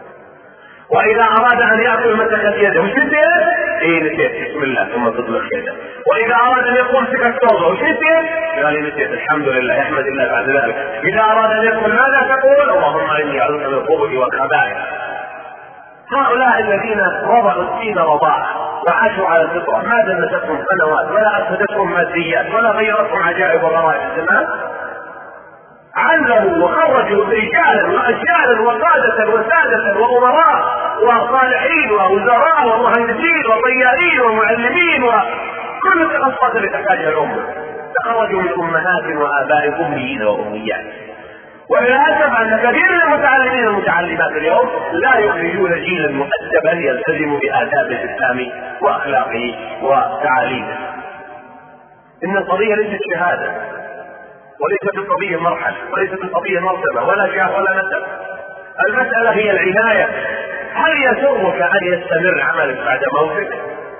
A: واذا اراد ان ياكل مسكت يده، وش نسيت؟ نسيت بسم الله ثم تطلق يده. واذا اراد ان يقوم سكت صوته، وش نسيت؟ قال: نسيت الحمد لله، يحمد الله بعد ذلك. اذا اراد ان يقول ماذا تقول؟ اللهم اني اعوذ من الخبث والخبائث. هؤلاء الذين رضعوا الدين رضاعه وعاشوا على الفطره ما دنستهم سنوات ولا افسدتهم ماديات ولا غيرتهم عجائب وغرائب الزمان، علموا وخرجوا رجالا واجيالا وقادة وسادة وامراء وصالحين ووزراء ومهندسين وطيارين ومعلمين وكل التخصصات اللي تحتاجها الامه، تخرجوا من امهات واباء اميين واميات. وللاسف ان كثير من المتعلمين والمتعلمات اليوم لا يخرجون جيلا مؤدبا يلتزم بآداب الاسلام واخلاقه وتعاليمه. ان القضيه ليست شهاده، وليست القضية مرحلة، وليست القضية مرتبة ولا جاه ولا نسب. المسألة هي العناية. هل يسرك أن يستمر عملك بعد موتك؟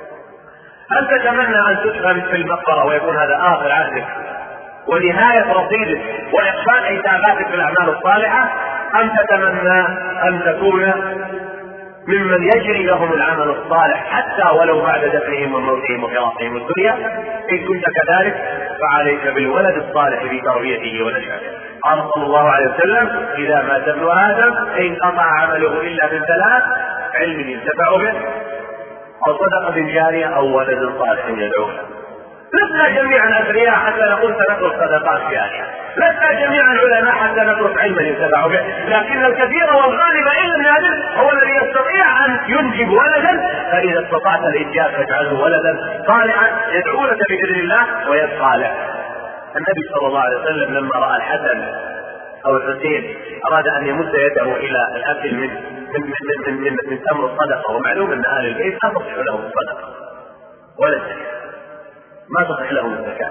A: هل تتمنى أن تدفن في المقبرة ويكون هذا آخر عهدك ونهاية رصيدك وإقفال حساباتك بالأعمال الصالحة، أم تتمنى أن تكون ممن يجري لهم العمل الصالح حتى ولو بعد دفنهم وموتهم وفراقهم الدنيا؟ إن كنت كذلك فعليك بالولد الصالح في تربيته ونشأته. قال صلى الله عليه وسلم: إذا مات ابن آدم انقطع عمله إلا من ثلاث: علم ينتفع به، أو صدقة جارية، أو ولد صالح يدعو له. لسنا جميعا أثرياء حتى نقول سنترك صدقات جارية، لسنا جميعا علماء حتى نترك علما ينتفع به، لكن الكثير والغالب إن هذا هو الذي يستطيع أن ينجب ولدا، فإذا استطعت الإنجاب فاجعله ولدا صالحا يدعو لك بإذن الله ويبقى له. النبي صلى الله عليه وسلم لما رأى الحسن أو الحسين أراد أن يمد يده إلى الأكل من تمر الصدقة، ومعلوم أن أهل البيت لا تصح لهم الصدقة ولا الزكاة، ما تصح لهم الزكاة،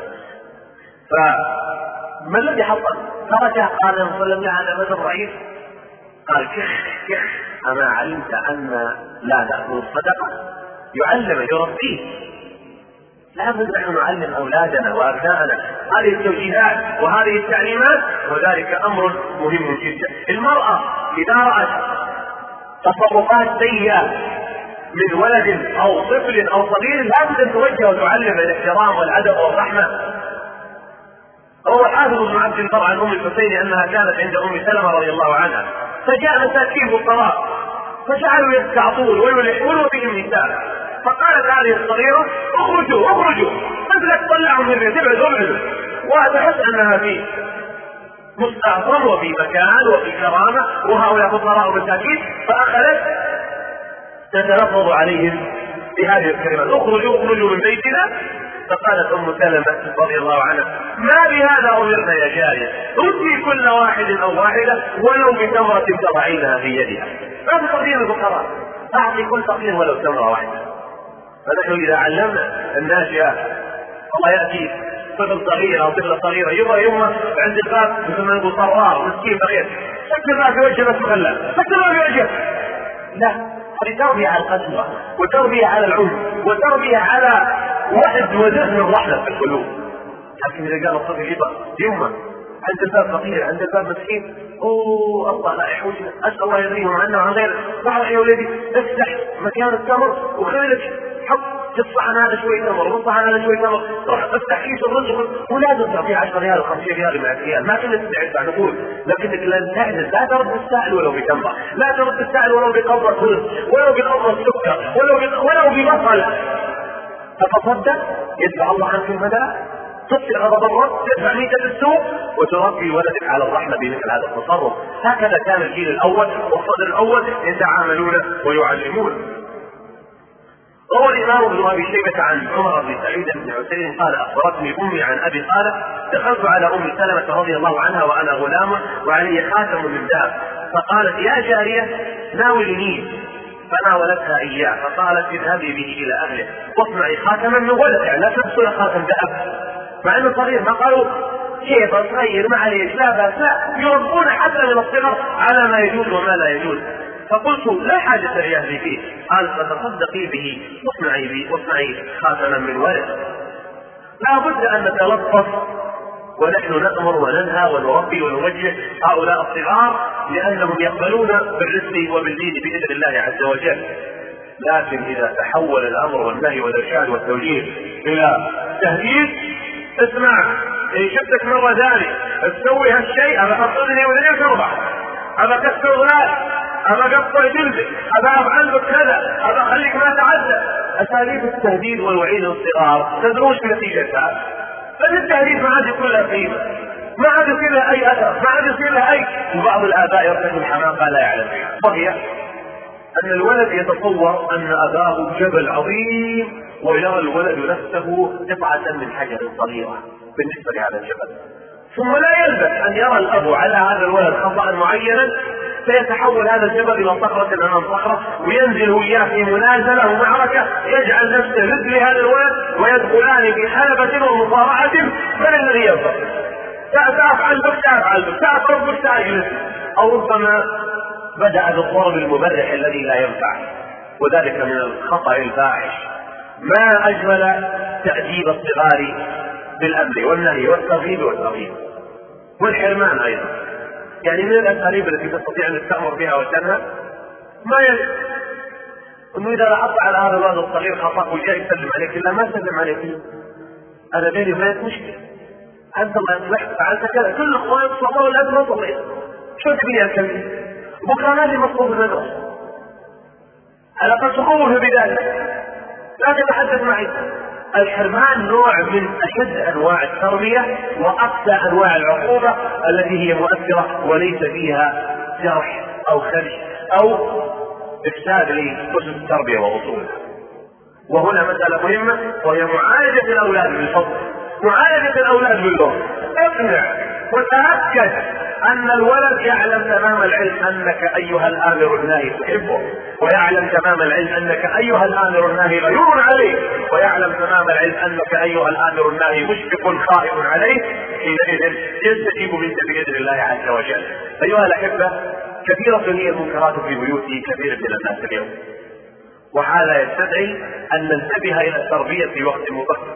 A: فما الذي حصل؟ خرج قال صلى الله عليه وسلم: هذا مثل ضعيف. قال: كخ أما علمت أن لا نأخذ الصدقة؟ يعلم يربيه. لا بد نحن نعلم أولادنا وأبنائنا هذه التوجيهات وهذه التعليمات، وذلك أمر مهم جدا. المرأة إذا رأت تصرفات سيئة من ولد أو طفل أو صغير لابد أن توجه وتعلم الاحترام والأدب والرحمة. هو حافظ بن عبد البر عن أم الحسين أنها كانت عند أم سلمة رضي الله عنها، فجاء مساكين فقراء فجعلوا يستعطون ويلحون بهم نساء، فقالت هذه الصغيرة: اخرجوا مثلك طلعوا من البيت، ابعدوا. وتحس أنها في مستعصم وفي مكان وفي كرامة، وهؤلاء فقراء ومساكين، فأخذت تتلفظ عليهم بهذه الكلمات: اخرجوا من بيتنا. فقالت أم سلمة رضي الله عنها: ما بهذا أمرنا يا جارية، ردي كل واحد أو واحدة ولو بتمرة تضعينها في يدها. ما تقدير الفقراء، أعطي كل فقير ولو تمرة واحدة. فنحن إذا علمنا الناشئة، الله يأتي طفل صغير أو طفلة صغيرة يبغى يمه عند الباب مثل ما نقول طرار مسكين صغير، سكر ما في وجهه بس مخلى، سكر ما في وجهه. لا، هذه تربية على القسوة، وتربية على العنف، وتربية على وحد وذهن الرحمة في القلوب. لكن إذا قال الطفل يبغى يمه عند الباب فقير، عند الباب مسكين، الله لا يحوجنا، أسأل الله يرضيهم عنا وعن غيره. صح يا ولدي، افتح مكان التمر وخليك حط تصحن هذا شوي تمر وتصحن هذا شوي تمر، روح افتح كيس الرزق، ولازم تعطيه 10 ريال و50 ريال و100 ريال، ما كنا تدعي نقول، لكنك لن تعجز. لا ترد السائل ولو بتمره، لا ترد السائل ولو بقبضة رز، ولو بقبضة سكر، ولو ببصل. تتصدق يدفع الله عنك المدى، تطفئ غضب الرب، تدفع ميتة السوء، وتربي ولدك على الرحمة بمثل هذا التصرف. هكذا كان الجيل الأول والصدر الأول يتعاملون ويعلمون. روى الإمام ابن أبي شيبة عن عمر بن سعيد بن حسين قال: أخبرتني أمي عن أبي صالح: دخلت على أم سلمة رضي الله عنها وأنا غلام وعلي خاتم من ذهب، فقالت: يا جارية ناولني، فناولتها إياه، فقالت: اذهبي به إلى أهله واصنعي خاتما من ولد، يعني لا تبصر خاتم ذهب، مع أنه صغير، ما قالوا شيء صغير ما عليه لا بأس، لا، يربون حتى من الصغر على ما يجوز وما لا يجوز. فقلت: لا حاجة لأهلي فيه. قال: فتصدقي به واصنعي خاتما من ولد. لا بد أن نتلطف ونحن نأمر وننهى ونربي ونوجه هؤلاء الصغار، لأنهم يقبلون بالرزق وبالدين بإذن الله عز وجل. لكن إذا تحول الأمر والنهي والإرشاد والتوجيه إلى تهديد: اسمع، إن شفتك مرة ثانية تسوي هالشيء أبا أخذني ولديك تربح، أبا كسر غلال، أبا قطع جلدك، أبا أفعل بك كذا، أبا خليك ما تعدى. أساليب التهديد والوعيد للصغار تدروش بنتيجتها، فالتهديد ما عاد يكون لها قيمة، ما عاد يصير لها أي أثر، ما عاد يصير لها أي. وبعض الآباء يرتكب حماقة لا يعلم فيها، وهي أن الولد يتصور أن أباه جبل عظيم، ويرى الولد نفسه قطعة من حجر صغيرة بالنسبة لهذا الجبل، ثم لا يلبث أن يرى الأب على هذا الولد خطأ معينا، سيتحول هذا الجبل إلى صخرة أمام صخرة، وينزل وياه في منازلة ومعركة، يجعل نفسه مثل هذا الولد، ويدخلان في حلبة ومصارعة. من الذي ينتصر؟ سأفعل بك، سأضرب بك، سأجلس، أو ربما بدأ بالضرب المبرح الذي لا ينفع، وذلك من الخطأ الفاحش. ما أجمل تأديب الصغار بالأمر والنهي والترغيب والترهيب والحرمان أيضا. يعني من الأساليب التي تستطيع أن تأمر بها وتنهى ما أنه إذا لاحظت على هذا الولد الصغير خطأ وجاء يسلم عليك، لا ما سلم عليك، أنا بيني وبينك مشكلة، أنت ما أصلحت فعلت كذا، كل الأخوان صبروا الأب ما صليت، شو تبني الكلمة؟ بكرة ما في مطلوب المدرسة، على الأقل تخوف بذلك، لا تتحدث معي. الحرمان نوع من أشد أنواع التربية وأقسى أنواع العقوبة التي هي مؤثرة وليس فيها جرح أو خدش أو إفساد لأسس التربية وأصولها. وهنا مسألة مهمة وهي معالجة الأولاد بالفضل، معالجة الأولاد باللغة. اقنع وتأكد أن الولد يعلم تمام العلم أنك أيها الآمر الناهي تحبه، ويعلم تمام العلم أنك أيها الآمر الناهي غيور عليه، ويعلم تمام العلم أنك أيها الآمر الناهي مشفق خائف عليه. حينئذ يستجيب منك بإذن الله عز وجل. أيها الأحبة، كثيرة هي المنكرات في بيوت كثير من الناس اليوم، وهذا يستدعي أن ننتبه إلى التربية في وقت مبكر.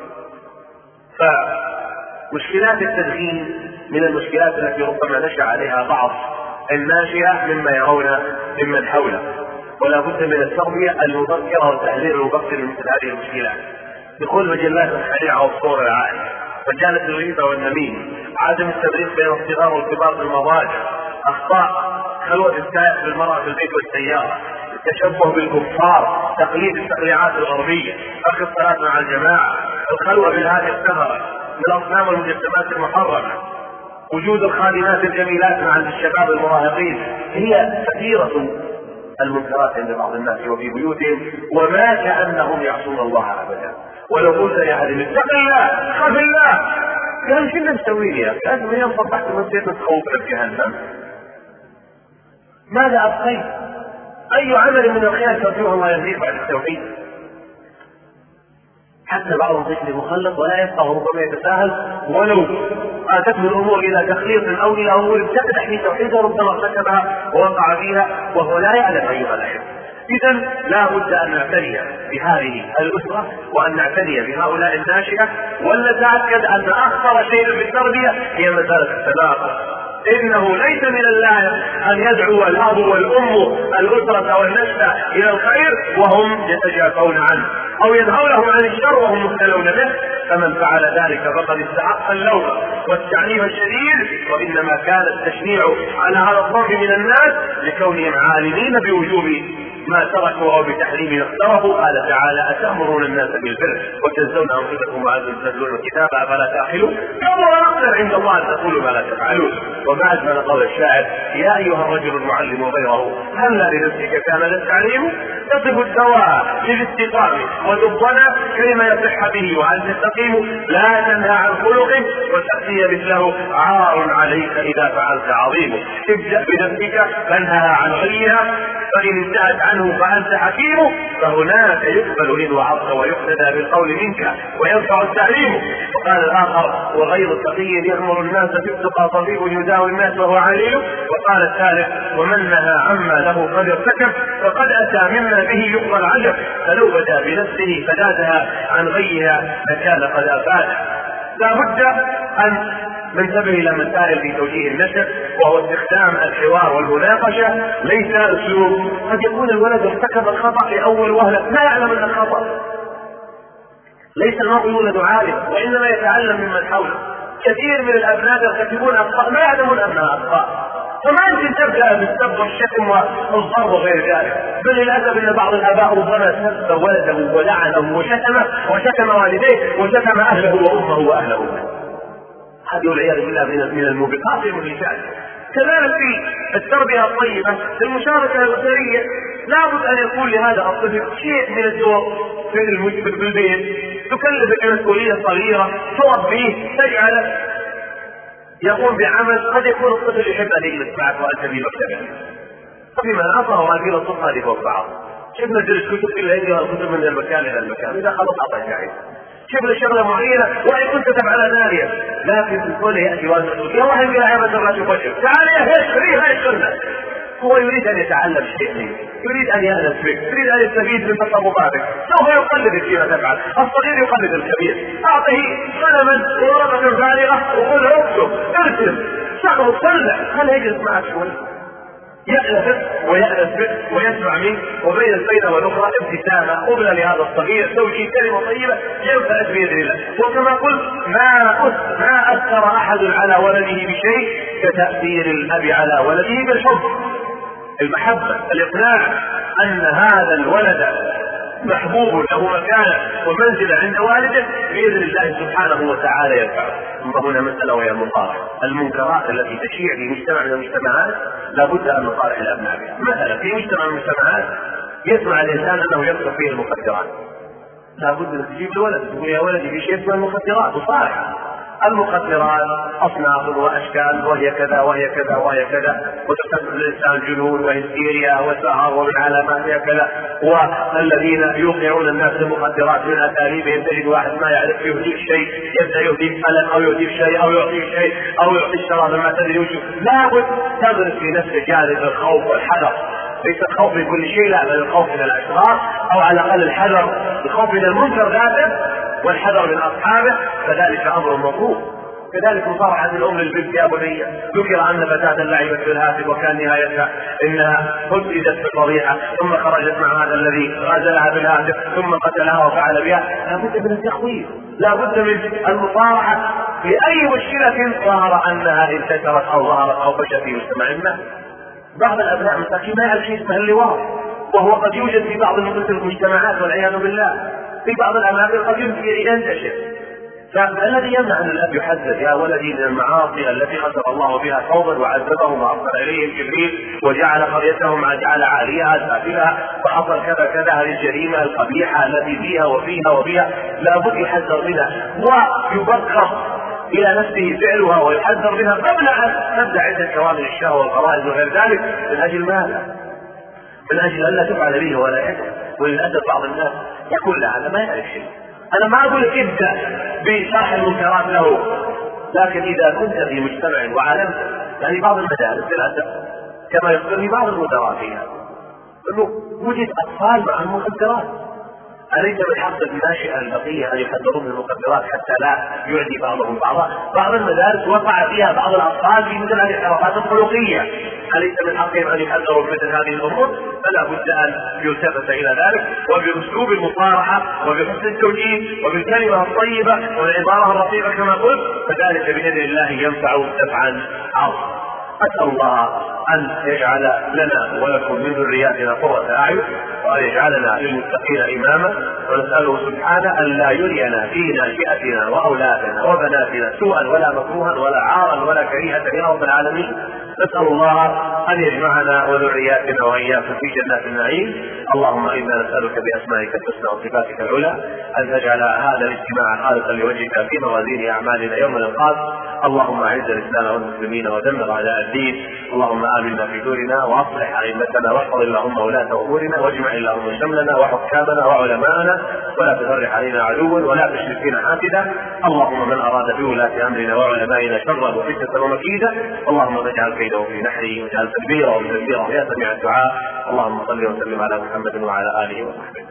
A: فمشكلات التدخين من المشكلات التي ربما نشأ عليها بعض الناشئة مما يرون ممن حوله، ولا بد من التربية المبكرة والتحذير المبكر من مثل هذه المشكلات. دخول مجلات الشريعة والصور العائلة، مجالة الغيبة والنميمة، عدم التفريق بين الصغار والكبار في المضاجع، أخطاء خلوة السائق بالمرأة في البيت والسيارة، التشبه بالكفار، تقليد التقليعات الغربية، ترك الصلاة مع الجماعة، الخلوة بالهاتف الثمرة من الأصنام والمجسمات المحرمة، وجود الخادمات الجميلات مع الشباب المراهقين. هي كثيرة المنكرات عند بعض الناس وفي بيوتهم، وما كأنهم يعصون الله أبدا. ولو قلت لأحد اتق الله خاف الله، قال شو نسوي يا أخي؟ أنت يوم صبحت ومسيت تخوفك في جهنم، ماذا أبقيت؟ أي عمل من الخير ترجوه الله يهديك بعد التوحيد؟ حتى بعضهم طفل مخلط ولا يفقه، ربما يتساهل ولو آتته الأمور إلى تخليط أو إلى أمور تفتح في توحيده ربما ارتكبها ووقع فيها وهو لا يعلم أيها الأحبة. إذا لا بد أن نعتني بهذه الأسرة وأن نعتني بهؤلاء الناشئة، ولنتأكد أن أخطر شيء في التربية هي مسألة التناقض. إنه ليس من اللائق أن يدعو الأب والأم الأسرة والنشأة إلى الخير وهم يتجافون عنه، أو ينهونهم عن الشر وهم مبتلون به، فمن فعل ذلك فقد استحق اللوم والتعنيف الشديد. وإنما كان التشنيع على هذا الصنف من الناس لكونهم عالمين بوجوب ما تركوا أو بتحريم ما اقترفوا. قال تعالى: أتأمرون الناس بالبر وتنسون أنفسكم وأنتم تتلون الكتاب أفلا تعقلون؟ كبر مقتا عند الله أن تقولوا ما لا تفعلون. وبعد ما قال الشاعر: يا أيها الرجل المعلم غيره هلا لنفسك كان للتعليم، تصف الدواء للاستقامة وتبطنا كلمة يصح به وأن تستقيم، لا تنهى عن خلقه وتأتي مثله عار عليك إذا فعلت عظيم. ابدأ بنفسك فانهى عن غيها، فإن انتهت عنه فأنت حكيم، فهناك يقبل إن وعظت ويقتدى بالقول منك وينفع التعليم. وقال الآخر: وغير التقي يأمر الناس بالتقى طبيب يداوي الناس وهو عليل. وقال الثالث: ومن نهى عما له قد ارتكب فقد أتى مما به يقضى العجب، فلو بدا بنفسه فزادها عن غيها لكان قد أفادها. لا بد أن ننتبه إلى مسائل في توجيه النشأ، وهو استخدام الحوار والمناقشة، ليس أسلوب. قد يكون الولد ارتكب الخطأ لأول وهلة لا يعلم أن الخطأ، ليس المرء يولد عالم وإنما يتعلم ممن حوله. كثير من الأبناء يرتكبون أخطاء ما يعلمون أنها أخطاء، فما يمكن تبدأ بالسب والشتم والضرب وغير ذلك. بل للأسف أن بعض الآباء ربما سب ولده ولعنه وشتمه وشتم والديه وشتم أهله وأمه وأهله. هذه والعياذ بالله من الموبقات المهلكات. كذلك في التربية الطيبة في المشاركة الأسرية لابد أن يكون لهذا الطفل شيء من الدور في البيت، تكلف المسؤولية صغيرة، تربيه، تجعله يقوم بعمل. قد يكون الطفل يحب أن يجلس معك وأنت في مكتبه، فيما أصغر وأنزل الصف هذه فوق بعض، شفنا جلس كتب إلا يجرى الكتب من المكان إلى المكان، إذا خلص أعطى جاهز. شفنا شغلة معينة وإن كنت تفعل ذلك، لكن تقول يأتي وأنت يا واحد يا عبد الله شوف وجهك، تعال يا هاي السنة. هو يريد أن يتعلم شيء، يريد أن يأنس بك، يريد أن يستفيد من تصرفاتك، سوف يقلد فيما تفعل. الصغير يقلد الكبير، أعطه قلما وورقة فارغة وقل له اكتب ارسم شغل صلح، خليه يجلس معك شوي يألف ويألف به ويسمع منه، وبين الفينة والأخرى ابتسامة قبل لهذا الصغير توجيه كلمة طيبة ينفعت بإذن الله. وكما قلت ما أثر أحد على ولده بشيء كتأثير الأب على ولده بالحب، المحبة، الإقناع أن هذا الولد محبوب له مكانة ومنزلة عند والده بإذن الله سبحانه وتعالى يرفعه. ثم هنا مسألة وهي المصارحة، المنكرات التي تشيع في مجتمع من المجتمعات لابد أن نصارح الأبناء بها. مثلا في مجتمع من المجتمعات يسمع الإنسان أنه يكثر فيه المخدرات، لابد أن تجيب الولد تقول يا ولدي في شيء اسمه المخدرات وصالحة. المخدرات أصناف وأشكال وهي كذا وهي كذا وهي كذا، وتسبب الإنسان جنون وهستيريا وسهر ومن علاماتها كذا. والذين يوقعون الناس المخدرات من أساليبهم تجد واحد ما يعرف يهديك شيء يبدأ يهديك قلم أو يهديك شيء أو يعطيك شيء أو يعطي الشراب ما تدري وش. لابد تغرس في نفسك جانب الخوف والحذر، ليس الخوف من كل شيء، لا، بل الخوف من الأشرار أو على الأقل الحذر، الخوف من المنكر ذاته والحذر من أصحابه، فذلك أمر مطلوب. كذلك مصارحة الأم للبنت يا بني، ذكر أن فتاة لعبت في الهاتف وكان نهايتها إنها هددت بالفضيحة ظن خرجت مع هذا الذي غازلها بالهاتف ثم قتلها وفعل بها. لا بد من التخويف، لا بد من المصارحة في أي مشكلة ظهر أنها انتشرت أو ظهرت أو فشت في مجتمعنا. بعض الأبناء مساكين ما يعرف شيء اسمه اللواط، وهو قد يوجد في بعض المجتمعات والعياذ بالله، في بعض الأماكن قد ينتشر. فالذي يمنع أن الأب يحذر يا ولدي من المعاصي التي خسر الله بها قوما وعذبهم وأرسل إليهم جبريل وجعل قريتهم جعل عاليها سافلها وحصل كذا كذا، هذه الجريمة القبيحة التي فيها وفيها لا بد يحذر منها ويبكر إلى نفسه فعلها ويحذر منها قبل أن تبدأ عدة كوامل الشهوة والغرائز وغير ذلك. من أجل ماذا؟ من أجل أن لا تفعل به ولا يحدث. وللأسف بعض الناس يقول لا هذا ما يعرف شيء. أنا ما أقول لك ابدأ بشرح المنكرات له، لكن إذا كنت في مجتمع وعلمت، يعني بعض المدارس للأسف كما يقول في بعض المدراء فيها أنه وجد أطفال مع المخدرات، أليس من حق الناشئة البقية أن يحذرون من المخدرات حتى لا يعدي بعضهم بعضا؟ بعض المدارس وقع فيها بعض الأطفال في مثل هذه الحركات الخلقية، أليس من حقهم أن يحذروا مثل هذه الأمور؟ فلا بد أن يلتفت إلى ذلك وبأسلوب المصارحة وبحسن التوجيه وبالكلمة الطيبة والعبارة اللطيفة كما قلت، فذلك بإذن الله ينفع دفعا عظيما. أسأل الله أن يجعل لنا ولكم من ذرياتنا قرة أعين وأن يجعلنا للمتقين إماما، ونسأله سبحانه أن لا يرينا في ناشئتنا وأولادنا وبناتنا سوءا ولا مكروها ولا عارا ولا كريهة يا رب العالمين. نسأل الله أن يجمعنا وذرياتنا وإياكم في جنات النعيم. اللهم إنا نسألك بأسمائك الحسنى وصفاتك العلى أن تجعل هذا الاجتماع خالصا لوجهك في موازين أعمالنا يوم القيامة. اللهم أعز الإسلام والمسلمين ودمر أعداء الدين. اللهم آمنا في دورنا وأصلح أئمتنا واحفظ اللهم ولاة أمورنا واجمع اللهم شملنا وحكامنا وعلماءنا ولا تفرح علينا عدوا ولا تشرك فينا حاسدا. اللهم من أراد بولاة أمرنا وعلمائنا شرا وفتنة ومكيدا اللهم اجعل كيده في نحره واجعل تدبيره وتدبيره يا سميع الدعاء. اللهم صل وسلم على محمد وعلى آله وصحبه.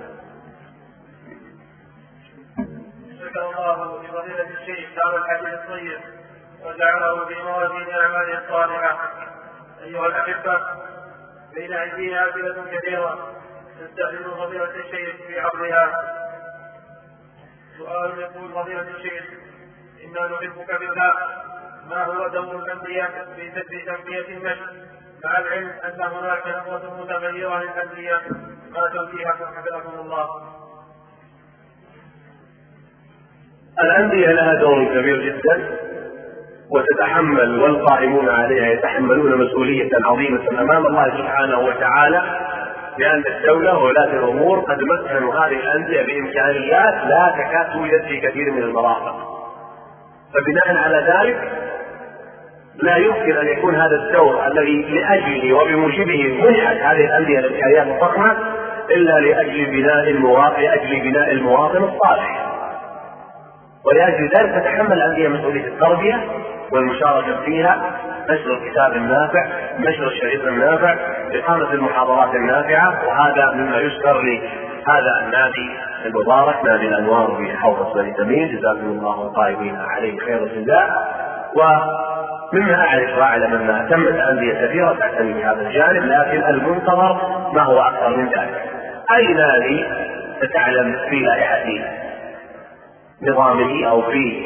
B: شكر الله لفضيلة الشيخ دار الحديث الطيب وجعله في موازين أعماله الصالحة. أيها الأحبة، بين أيدينا أسئلة كثيرة نستخدم فضيلة الشيخ في عرضها. سؤال يقول فضيلة الشيخ: إنا نحبك بالله، ما هو دور الأنبياء في تنمية النشء مع العلم أن هناك نظرة متغيرة للأنبياء؟ ما توجيهكم حفظكم الله؟
A: الأنبياء لها دور كبير جدا وتتحمل والقائمون عليها يتحملون مسؤولية عظيمة أمام الله سبحانه وتعالى، لأن الدولة وولاة الأمور قد مكنوا هذه الأندية بإمكانيات لا تكاد توجد في كثير من المرافق. فبناء على ذلك لا يمكن أن يكون هذا الدور الذي لأجله وبموجبه منحت هذه الأندية الإمكانيات الضخمة إلا لأجل بناء المواطن الصالح. ولأجل ذلك تتحمل الأندية مسؤولية التربية والمشاركة فيها، نشر الكتاب النافع، نشر الشريط النافع، إقامة المحاضرات النافعة. وهذا مما يشكر لهذا النادي المبارك نادي الأنوار في حوض بني تميم، جزاكم الله القائمين عليه خير الجزاء. مما أعرف وأعلم أنها تمت أندية كثيرة تعتني بهذا الجانب، لكن المنتظر ما هو أكثر من ذلك. أي نادي ستعلم في لائحة نظامه أو في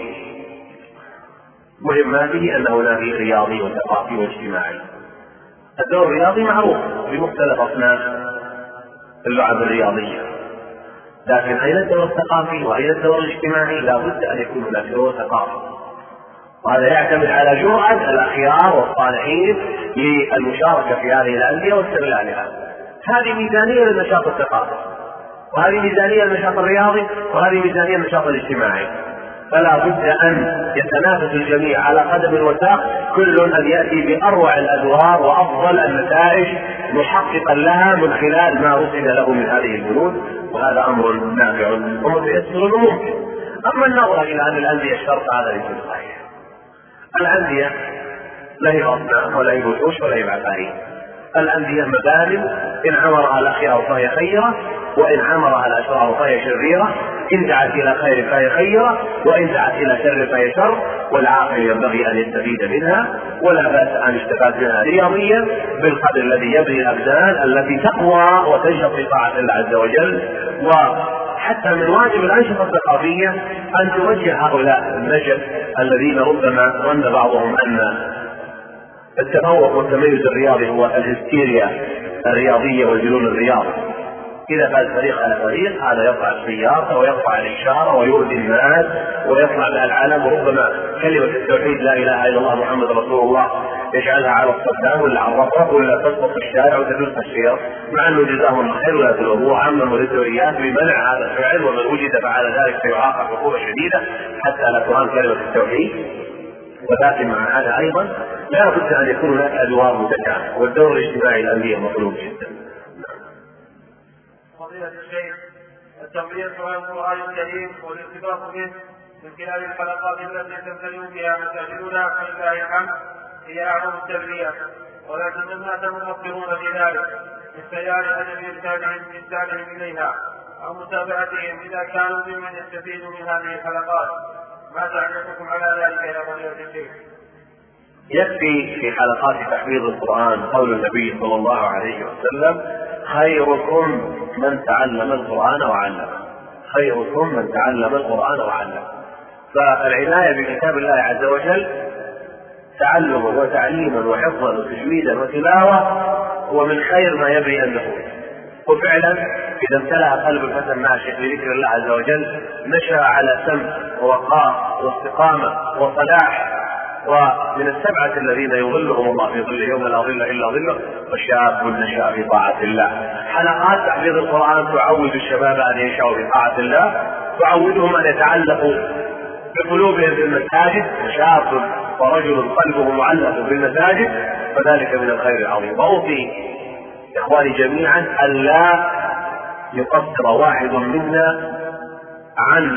A: مهماته أنه نادي رياضي وثقافي واجتماعي. الدور الرياضي معروف بمختلف أصناف اللعب الرياضية، لكن أين الدور الثقافي وأين الدور الاجتماعي؟ لا بد أن يكون هناك دور ثقافي، وهذا يعتمد على جرأة الأخيار والصالحين للمشاركة في هذه الأندية واستغلالها. هذه ميزانية للنشاط الثقافي، وهذه ميزانية للنشاط الرياضي، وهذه ميزانية للنشاط الاجتماعي، فلا بد أن يتنافس الجميع على قدم وساق، كل أن يأتي بأروع الأدوار وأفضل النتائج محققا لها من خلال ما رصد له من هذه البنود، وهذا أمر نافع ومتيسر وممكن. أما النظر إلى أن الأندية الشرط هذا ليس صحيح. الأندية لا هي أصنام ولا هي وحوش ولا هي عفاريت. الأندية مبادئ، إن عمرها الأخيار فهي خيرة، وإن عمرها الأشرار فهي شريرة، إن دعت إلى خير فهي خيرة، وإن دعت إلى شر فهي شر، والعاقل ينبغي أن يستفيد منها، ولا بأس أن يستفاد منها رياضيا بالقدر الذي يبني الأبدان التي تقوى وتنشط في طاعة الله عز وجل. وحتى من واجب الأنشطة الثقافية أن توجه هؤلاء النشء الذين ربما ظن بعضهم أن التفوق والتميز الرياضي هو الهستيريا الرياضية والجنون الرياضي. إذا فاز فريق على فريق هذا يرفع السيارة ويرفع الإشارة ويؤذي الناس ويطلع لها العلم، وربما كلمة التوحيد لا إله إلا الله محمد رسول الله يجعلها على الصدام ولا على الرفرف ولا تسقط في الشارع وتدوس السيارة، مع أنه جزاهم الله خير ولا تلوموه عمم الدوريات بمنع هذا الفعل، ومن وجد فعل ذلك سيعاقب عقوبة شديدة حتى لا تهان كلمة التوحيد. ولكن مع هذا أيضا لا بد أن يكون هناك أدوار متكاملة، والدور الاجتماعي الأندية مطلوب جدا.
B: فضيلة الشيخ، التنبيه على القرآن الكريم والارتباط به من خلال الحلقات التي تمتلئ بها مساجدنا فلله الحمد هي أعظم التربية، ولكن الناس مفكرون في ذلك باختيار أدب إرسالهم إليها أو متابعتهم إذا كانوا ممن يستفيدوا من هذه الحلقات. ما تعليقكم على ذلك يا فضيلة الشيخ؟
A: يكفي في حلقات تحفيظ القرآن قول النبي صلى الله عليه وسلم: خيركم من تعلم القرآن وعلمه. خيركم من تعلم القرآن وعلمه. فالعناية بكتاب الله عز وجل تعلما وتعليما وحفظا وتجويدا وتلاوة هو من خير ما يبغي أن يكون. وفعلا إذا امتلأ قلب الفتى الناشئ بذكر الله عز وجل نشأ على سمع ووقار واستقامة وصلاح. ومن السبعة الذين يظلهم الله في ظله يوم لا ظل إلا ظله وشاب نشأ في طاعة الله. حلقات تحفيظ القرآن تعود الشباب أن ينشأوا في طاعة الله، تعودهم أن يتعلقوا بقلوبهم في المساجد، شاب ورجل قلبه معلق بالمساجد، فذلك من الخير العظيم. وأوصي إخواني جميعا ألا يقصر واحد منا عن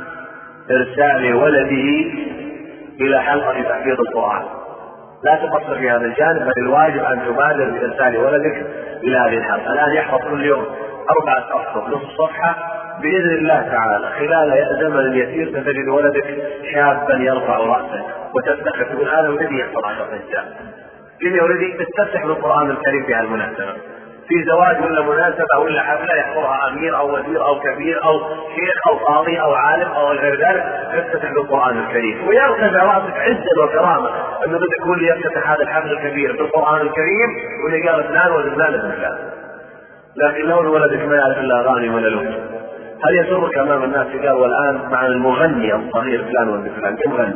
A: إرسال ولده إلى حلقة تحفيظ القرآن. لا تقصر في هذا الجانب، بل الواجب أن تبادر بإرسال ولدك إلى هذه الحلقة. الآن يحفظ كل يوم 4 أسطر نصف صفحة بإذن الله تعالى خلال زمن يسير ستجد ولدك شابا يرفع رأسه وتفتخر تقول هذا ولدي يحفظ 10 أجزاء. إني ولدي تستفتح بالقرآن الكريم في هالمناسبة، في زواج ولا مناسبة ولا حفلة يحضرها أمير أو وزير أو كبير أو شيخ أو قاضي أو عالم أو غير ذلك، تفتح بالقرآن الكريم ويرتفع رأسك عزا وكرامة أنه بدك يكون لي يفتح هذا الحفل الكبير بالقرآن الكريم واللي قال فلان وزلان فلان. لكن لو ولدك ما يعرف إلا أغاني ولا لغة، هل يسرك أمام الناس قال والآن مع المغني الصغير فلان ولا فلان كم غني؟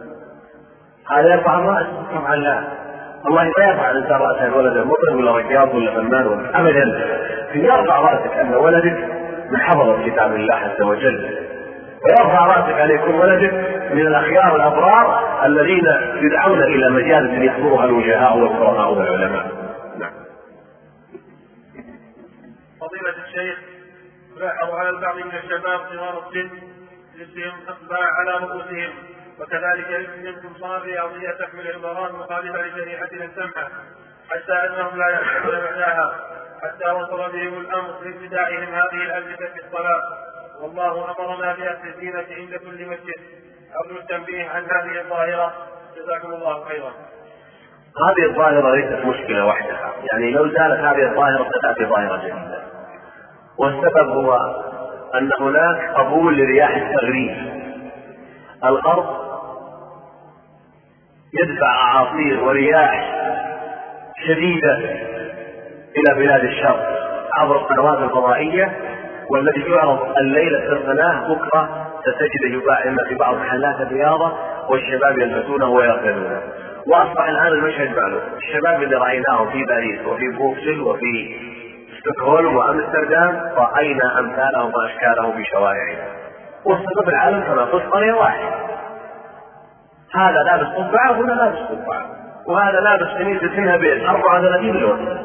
A: هذا يرفع الرأس سبحان الله. الله ما يرفع الإنسان رأسه ولده مطرب ولا ركاض ولا فنان ولا أبدا، يرفع رأسك أن ولدك من حفظ كتاب الله عز وجل، ويرفع رأسك أن يكون ولدك من الأخيار الأبرار الذين يدعون إلى مجالس يحضرها الوجهاء والقراء والعلماء. نعم.
B: فضيلة الشيخ، لاحظ على البعض من الشباب صغار السن لبسهم أقباع على رؤوسهم، وكذلك لبسهم قمصان رياضية تحمل عبارات مخالفة لشريعتنا السمحة، حتى أنهم لا يعرفون معناها، حتى وصل بهم الأمر لابتداعهم هذه الألبسة في الصلاة. والله أمرنا بأخذ الزينة عند كل مسجد. أرجو التنبيه عن هذه الظاهرة جزاكم الله خيرا.
A: هذه الظاهرة ليست مشكلة وحدها، يعني لو زالت هذه الظاهرة ستأتي ظاهرة جديدة، والسبب هو أن هناك قبول لرياح التغريب. الأرض يدفع أعاصير ورياح شديدة إلى بلاد الشرق عبر القنوات الفضائية، والذي يعرض الليلة في القناة بكرة ستجد يباع إما في بعض محلات الرياضة والشباب يلبسونه ويركضونه. وأصبح الآن المشهد معلوم، الشباب اللي رأيناهم في باريس وفي بروكسل وفي ستوكهولم وأمستردام رأينا أمثالهم وأشكالهم في شوارعنا. والسبب العالم كما قلت قرية واحدة، هذا لابس قبعة وهنا لابس قبعة، وهذا لابس قميص سنها بيت 34 لون،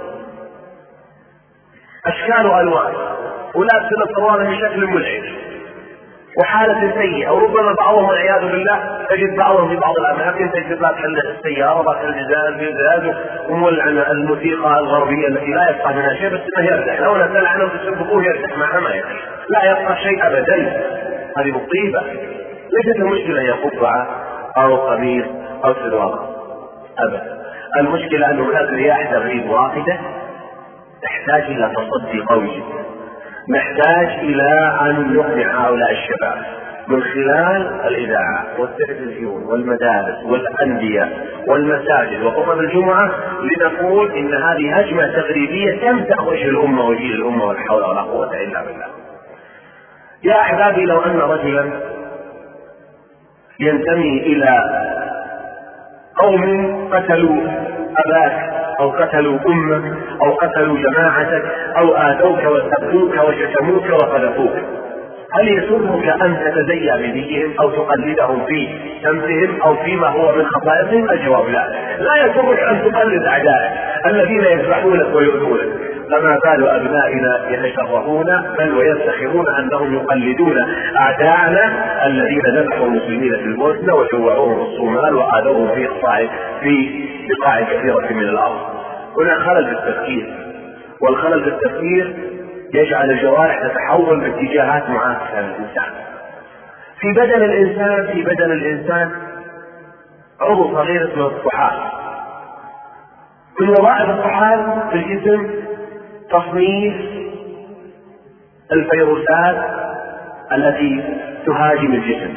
A: أشكال وألوان، ولابس الصوارة بشكل مزعج وحالة سيئة. وربما بعضهم والعياذ بالله تجد بعضهم في بعض الأماكن تجد محل السيارة محل الجزاز ومولع الموسيقى الغربية التي لا يبقى منها شيء، بس انه يرتاح، لو نزل عنه تسبقوه يرتاح معها ما يرتاح، لا يبقى شيء أبدا. هذه مصيبة. ليست المشكلة هي قبعة أو قميص أو سروال أبدا، المشكلة أن هناك رياح تغريب واحدة تحتاج إلى تصدي قوي جدا، نحتاج إلى أن نقنع هؤلاء الشباب من خلال الإذاعة والتلفزيون والمدارس والأندية والمساجد وخطب الجمعة، لنقول إن هذه هجمة تغريبية تمسح وجه الأمة وجيل الأمة ولا حول ولا قوة إلا بالله. يا أحبابي، لو أن رجلا ينتمي إلى قوم قتلوا أباك أو قتلوا أمك أو قتلوا جماعتك أو آذوك وسبوك وشتموك وقذفوك، هل يسرك أن تتزيا بدينهم أو تقلدهم في شمسهم أو فيما هو من خصائصهم؟ الجواب لا. لا يسرك أن تقلد أعدائك الذين يذبحونك ويؤذونك، فما بال أبنائنا يتشرفون بل ويفتخرون أنهم يقلدون أعداءنا الذين ذبحوا المسلمين في البوسنة وجوعوهم في الصومال وآذوهم في بقاع كثيرة من الأرض. هنا خلل في التفكير، والخلل في التفكير يجعل الجوارح تتحول باتجاهات معاكسة للإنسان. في بدن الإنسان عضو صغير اسمه الطحال. من وظائف الطحال في الجسم تصنيف الفيروسات التي تهاجم الجسم،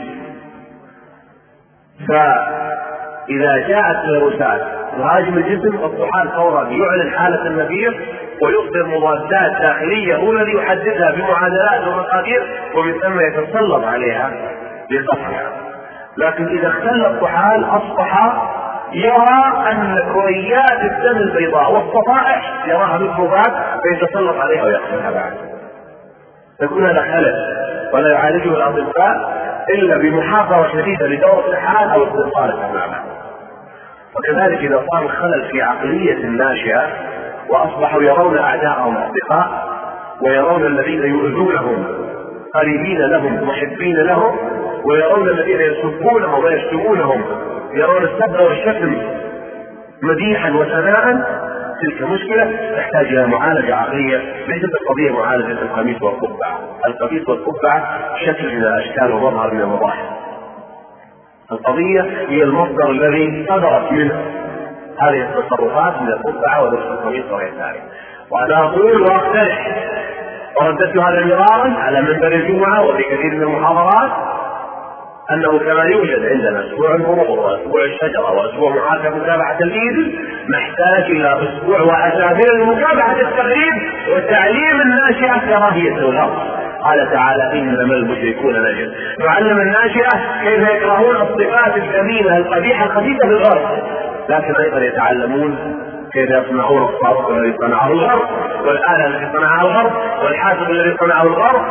A: فإذا جاءت فيروسات تهاجم الجسم الطحال فورا يعلن حالة النفير ويصدر مضادات داخلية هو الذي يحددها بمعادلات ومقادير، ومن ثم يتسلط عليها لقتلها. لكن إذا اختل الطحال أصبح يرى أن كريات الدم البيضاء والصفائح يراها ميكروبات فيتسلط عليها ويقتلها بعد. تكون هذا خلل ولا يعالجه الأطباء إلا بمحافظة شديدة لدور الحال أو استئصال تماما. وكذلك إذا صار الخلل في عقلية الناشئة وأصبحوا يرون أعداءهم أصدقاء ويرون الذين يؤذونهم قريبين لهم محبين لهم، ويرون الذين يسبونهم ويشتمونهم يرون السب والشتم مديحا وثناء، تلك مشكلة تحتاج إلى معالجة عقلية. ليست القضية معالجة القميص والقبعة، القميص والقبعة شكل من الأشكال ومظهر من المظاهر، القضية هي المصدر الذي صدرت منه هذه التصرفات من القبعة ولبس القميص وغير ذلك. وأنا أقول وأقترح ورددت هذا مرارا على منبر الجمعة وفي كثير من المحاضرات أنه كما يوجد عندنا أسبوع المرور وأسبوع الشجرة وأسبوع مكافحة الإيد، نحتاج إلى أسبوع وأسابيع لمكافحة التغريب وتعليم الناشئة كراهية الغرب. قال تعالى إنما المشركون نجس، نعلم الناشئة كيف يكرهون الصفات الجميلة القبيحة الخبيثة للغرب، لكن أيضا يتعلمون كيف يصنعون الصرف الذي صنعه الغرب والآلة التي صنعها الغرب والحاسب الذي صنعه الغرب.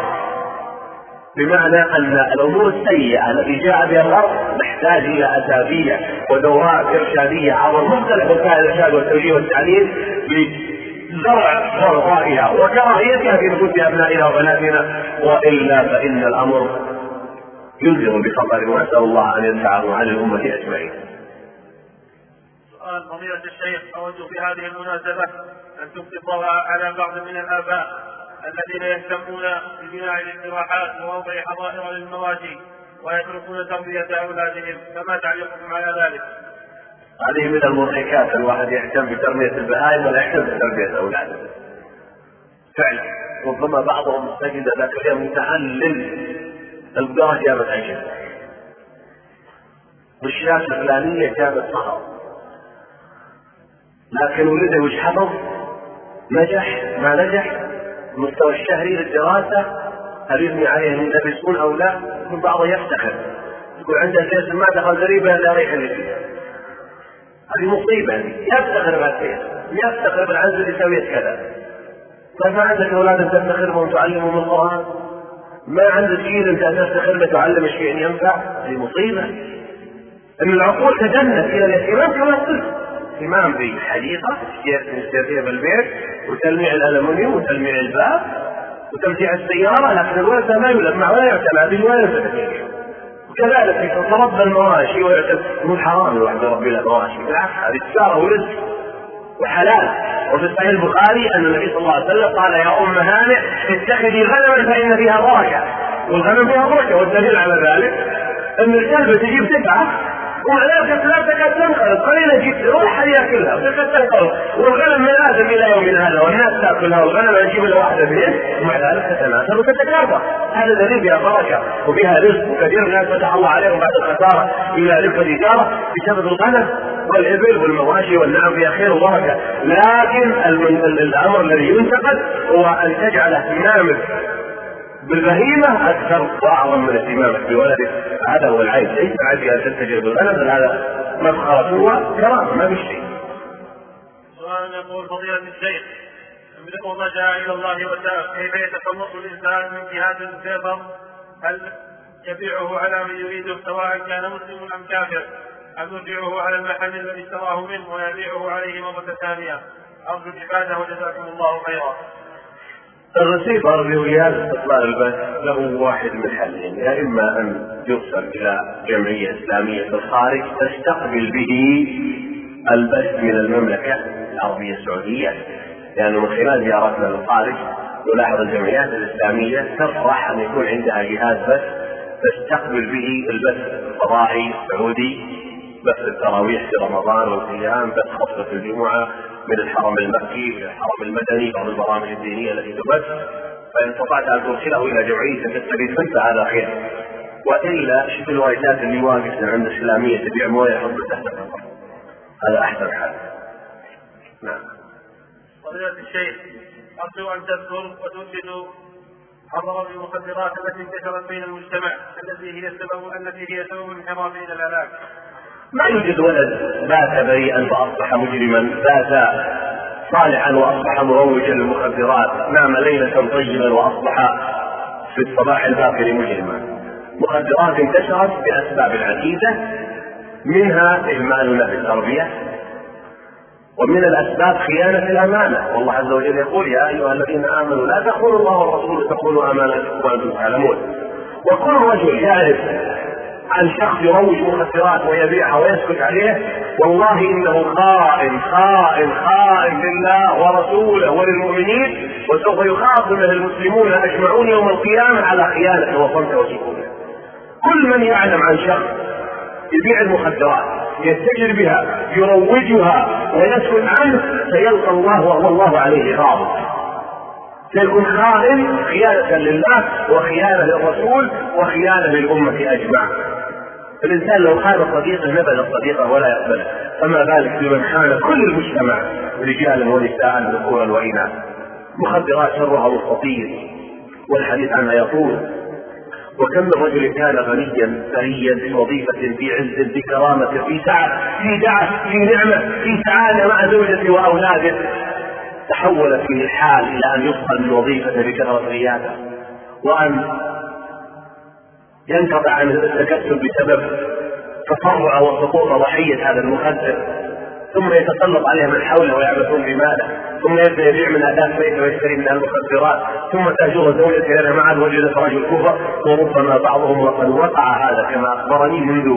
A: بمعنى أن الأمور السيئة التي جاء بها الغرب نحتاج إلى أسابيع ودورات إرشادية عبر مختلف وسائل الإرشاد والتوجيه والتعليم لزرع بغضائها وكراهيتها في نفوس أبنائنا وبناتنا، وإلا فإن الأمر ينذر بخطر، وأسأل الله أن ينفعه عن الأمة أجمعين.
B: سؤال فضيلة الشيخ، أود في هذه المناسبة أن تلقي الضوء على بعض من الآباء الذين يهتمون ببناء الاستراحات ووضع حظائر للمواشي ويتركون تربية أولادهم، فما تعليقكم على ذلك؟
A: هذه من المضحكات، الواحد يهتم بتربية البهائم ولا يهتم بتربية أولاده فعلا. ربما بعضهم سجد ذاك اليوم متعلم البقرة جابت عجل والشاة الفلانية جابت صخر، لكن ولده وش حفظ؟ نجح ما نجح؟ المستوى الشهري للدراسة هل يبني عليه المدرسون أو لا؟ يكون بعضه يفتخر يقول عنده كيس ما دخل دريبة لا ريح اللي فيها، هذه مصيبة. يفتخر بالكيس، يفتخر بالعنز اللي سويت كذا. طيب ما عندك أولاد تفتخر بهم تعلمهم القرآن؟ ما عندك شيء أنت تفتخر به تعلم شيء ينفع؟ هذه مصيبة. أن العقول تجنت إلى الاهتمام كما قلت، اهتمام بالحديقة تشتريها بالبيت وتلميع الألمنيوم وتلميع الباب وتمتيع السيارة، لكن الولد ما يلمع ولا يعتنى به ولا يعتنى. وكذلك تربى المواشي ويعتنى مو حرام الواحد يربي له مواشي، بالعكس هذه تجارة ورزق وحلال. وفي صحيح البخاري أن النبي صلى الله عليه وسلم قال يا أم هانئ اتخذي غنما فإن فيها بركة، والغنم فيها بركة. والدليل على ذلك أن الكلبة تجيب تبعة وعلاقة لا تكاد تنقرض، قليلا جدا ولا حد ياكلها وتكاد تنقرض، والغنم من آدم إلى يومنا هذا والناس تاكلها، والغنم نجيب له واحدة اثنين ومع ذلك تتناسل وتتكاثر. هذا دليل بها بركة وبها رزق، وكثير من الناس فتح الله عليهم بعد الخسارة إلى رزق التجارة بسبب الغنم والإبل والمواشي والنعم فيها خير وبركة. لكن الأمر الذي ينتقد هو أن تجعل اهتمامك بالبهيمة أكثر وأعظم من اهتمامك بولدك. هذا هو العيب، ليس عيب أن تتجه بالغنم، بل هذا مفخرة وكرامة ما بالشيء.
B: سؤال يقول فضيلة الشيخ يملك ما جاء إلى الله وتاب، كيف يتخلص الإنسان من جهاد الكفر؟ هل يبيعه على من يريده سواء كان مسلم أم كافر، أم يرجعه على المحل الذي اشتراه منه ويبيعه عليه مرة ثانية؟ أرجو الإفادة وجزاكم الله خيرا.
A: الرسيفر بريال استقلال البث له واحد من حلين، يا إما أن يرسل إلى جمعية إسلامية في الخارج تستقبل به البث من المملكة العربية السعودية، لأنه من خلال زيارتنا للخارج نلاحظ الجمعيات الإسلامية تفرح أن يكون عندها جهاز بث تستقبل به البث الفضائي السعودي، بث التراويح في رمضان والقيام، بث خطبة الجمعة من الحرم المكي إلى الحرم المدني، بعض البرامج الدينية التي تبث. فإن استطعت أن ترسله إلى جمعية تستفيد منه فهذا خير، وإلا شوف الوايتات اللي واقفة عند الإسلامية تبيع مويه يحط تحت القبر، هذا أحسن حال. نعم.
B: فضيلة الشيخ أرجو أن تذكر وتوجد أضرار المخدرات التي انتشرت بين المجتمع التي هي سبب انحراف إلى الهلاك.
A: ما يوجد ولد بات بريئا فأصبح مجرما، بات صالحا وأصبح مروجا للمخدرات، نام ليلة طيبا وأصبح في الصباح الباكر مجرما. مخدرات انتشرت بأسباب عديدة، منها إهمالنا في التربية، ومن الأسباب خيانة الأمانة. والله عز وجل يقول يا أيها الذين آمنوا لا تخونوا الله والرسول تخونوا أمانتكم وأنتم تعلمون. وكل رجل يعرف عن شخص يروج مخدرات ويبيعها ويسكت عليه والله إنه خائن خائن خائن لله ورسوله وللمؤمنين، وسوف يخاطب المسلمون أجمعون يوم القيامة على خيانته وصمته وسكوته. كل من يعلم عن شخص يبيع المخدرات يتجر بها يروجها ويسكت عنه سيلقى الله وهو الله عليه غاضب، سيكون خائن خيانة لله وخيانة للرسول وخيانة للأمة أجمع. الإنسان لو خان صديقه نبذ الصديقة ولا يقبله، فما بالك بمن خان كل المجتمع رجالا ونساء ذكورا وإناثا. مخدرات شرها مستطيل والحديث عنها يطول، وكم من رجل كان غنيا ثريا في وظيفة في عز في كرامة في سعة في دعة في نعمة في سعادة مع زوجته وأولاده، تحول فيه الحال إلى أن يفصل من وظيفته بكثرة رياده، وأن ينقطع عن التكسب بسبب تطرع وسقوط ضحية هذا المخدر، ثم يتسلط عليها من حوله ويعبثون بماله، ثم يبدأ يبيع من أداة بيته ويشتري منها المخدرات، ثم تهجر زوجته لأنها معه وجدت رجل كفر، وربما بعضهم وقد وقع هذا كما أخبرني منذ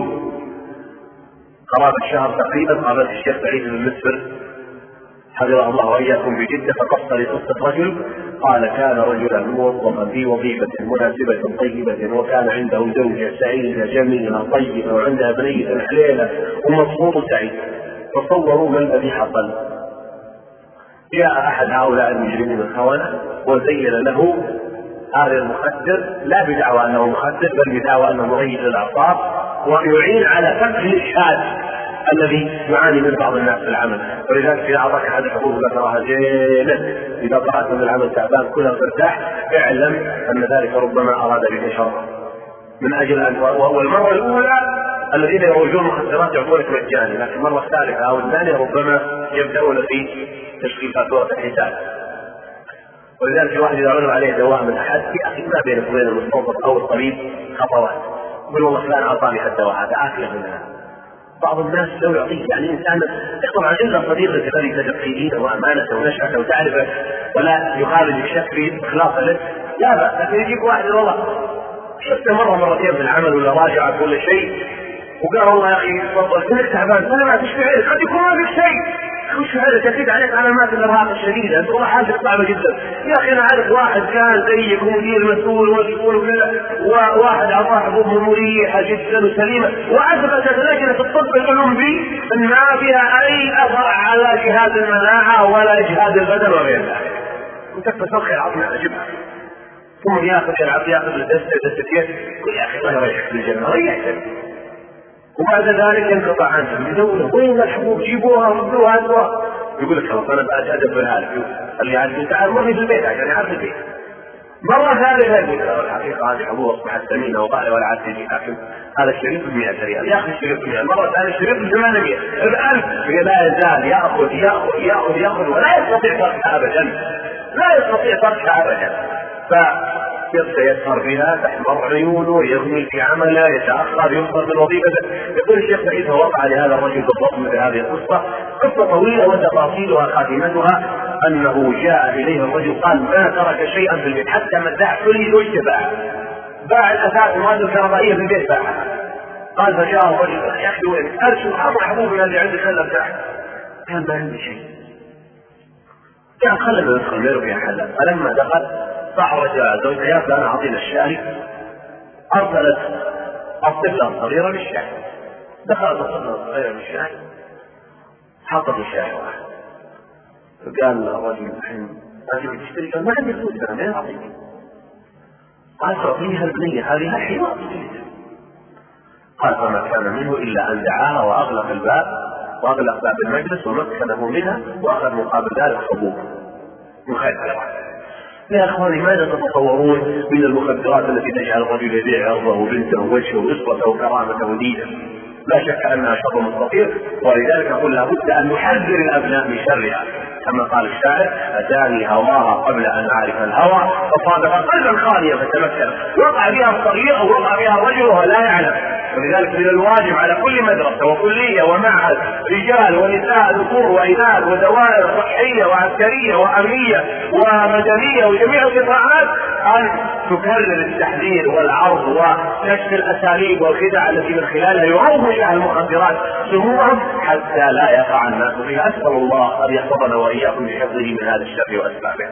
A: قرابة الشهر تقريبا. قابلت الشيخ سعيد بن المسفر حفظه الله وإياكم بجدة فقص لي قصة رجل قال كان رجلا موظفا في وظيفة مناسبة طيبة، وكان عنده زوجة سعيدة جميلة طيبة وعندها بنية حليلة ومبسوط سعيد،
C: تصوروا ما الذي حصل. جاء أحد هؤلاء المجرمين الخونة وزين له هذا المخدر، لا بدعوى أنه مخدر بل بدعوى أنه مغير للأعصاب ويعين على فك الإشهاد الذي يعاني من بعض الناس في العمل. ولذلك إذا أعطاك أحد الحبوب ذكرها زينة، إذا طلعت من العمل تعبان كلها ترتاح، اعلم أن ذلك ربما أراد بك شرا من أجل أن والمرة الأولى الذين يروجون مخدرات يعطونك مجاني، لكن المرة الثالثة أو الثانية ربما يبدأون في تشغيل فاتورة الحساب. ولذلك الواحد إذا عرض عليه دواء من أحد في أخي ما بينك وبين المستوصف أو الطبيب خطوات، يقول والله فلان أعطاني هالدواء هذا آكله منها. بعض الناس لو يعطيك يعني إنسان طبعا إلا صديقك الذي تدقي دينه وأمانته ونشأته وتعرفه ولا يخالج الشك في إخلاصه لك لا بأس، لكن يجيك واحد والله شفته مرة مرتين في العمل ولا راجع كل شيء وقال والله يا أخي تفضل كنت تعبان، أنا ما تشفي عليك قد يكون ما فيك شيء، وش هذا تزيد عليك علامات الإرهاق الشديدة، أنت والله حاجة صعبة جدا. يا أخي أنا عارف واحد كان زيك ومدير مسؤول ومسؤول وواحد أعطاه حبوب مريحة جدا وسليمة، وأثبتت لجنة الطب الأولمبي أن ما فيها أي أثر على جهاز المناعة ولا جهاز البدن وغير ذلك. وتكفى صرخ العظم عجبها. ثم ياخذ الدستة يقول يا أخي الله يريحك في الجنة ريحتك. وبعد ذلك ينقطع عنهم يدوروا وين الحبوب جيبوها ردوها ادوها، يقول لك خلاص انا بعد ادب هذا اللي عاد تعال مرني في البيت عشان يعرف البيت. مره ثالثه يقول الحقيقه هذه حبوب اصبحت ثمينه وغاليه ولا عاد تجي، لكن هذا الشريط ب 100 ريال يا اخي الشريط ب 100، مره ثانيه الشريط ب 800 ب1000، لا يزال ياخذ ياخذ ياخذ ياخذ ولا يستطيع تركها ابدا، لا يستطيع تركها ابدا. يسهر بها تحمر عيونه يغني في عمله يتأخر ينصر من وظيفته. يقول الشيخ سعيد وقع لهذا الرجل بالضبط مثل هذه القصة، قصة طويلة وتفاصيلها خاتمتها أنه جاء إليه الرجل قال ما ترك شيئا في البيت حتى متاع كل وجه باع الأثاث المواد الكهربائية في البيت باعها. قال فجاء الرجل يا أخي وين أرسل أمر حبوبنا اللي عندك خلنا ارتاح. قال ما عندي شيء. كان خلنا ندخل نربي حلا. فلما دخل صعد زوجها يا فلان أعطينا الشاي، أرسلت الطفلة الصغيرة للشاي، دخلت الطفلة الصغيرة للشاي حطت الشاي واحد. فقال الرجل الحين أجب تشتري؟ قال ما عندي فلوس أنا ما أعطيني. قال تعطيني هالبنية هذه الحين ما أعطيني. قال فما كان منه إلا أن دعاها وأغلق الباب وأغلق باب المجلس ومكنه منها وأخذ مقابل ذلك حبوب مخيل على واحد. يا أخواني ماذا تتصورون من المخدرات التي تجعل الرجل يبيع عرضه وبنته ووجهه ونسبته وكرامته ودينه؟ لا شك أنها شر مستطير، ولذلك أقول لابد أن نحذر الأبناء من شرها. كما قال الشاعر أتاني هواها قبل أن أعرف الهوى فصادف قلبا خاليا فتمكن، وقع بها الصغير أو وقع بها الرجل وهو لا يعلم. ولذلك من الواجب على كل مدرسة وكلية ومعهد رجال ونساء ذكور وإناث ودوائر صحية وعسكرية وأمنية ومدنية وجميع القطاعات أن تكرر التحذير والعرض وكشف الأساليب والخدع التي من خلالها يروج أهل المخدرات سموعهم حتى لا يقع الناس فيها. أسأل الله أن يحفظنا وإياكم بحفظه من هذا الشر وأسبابه.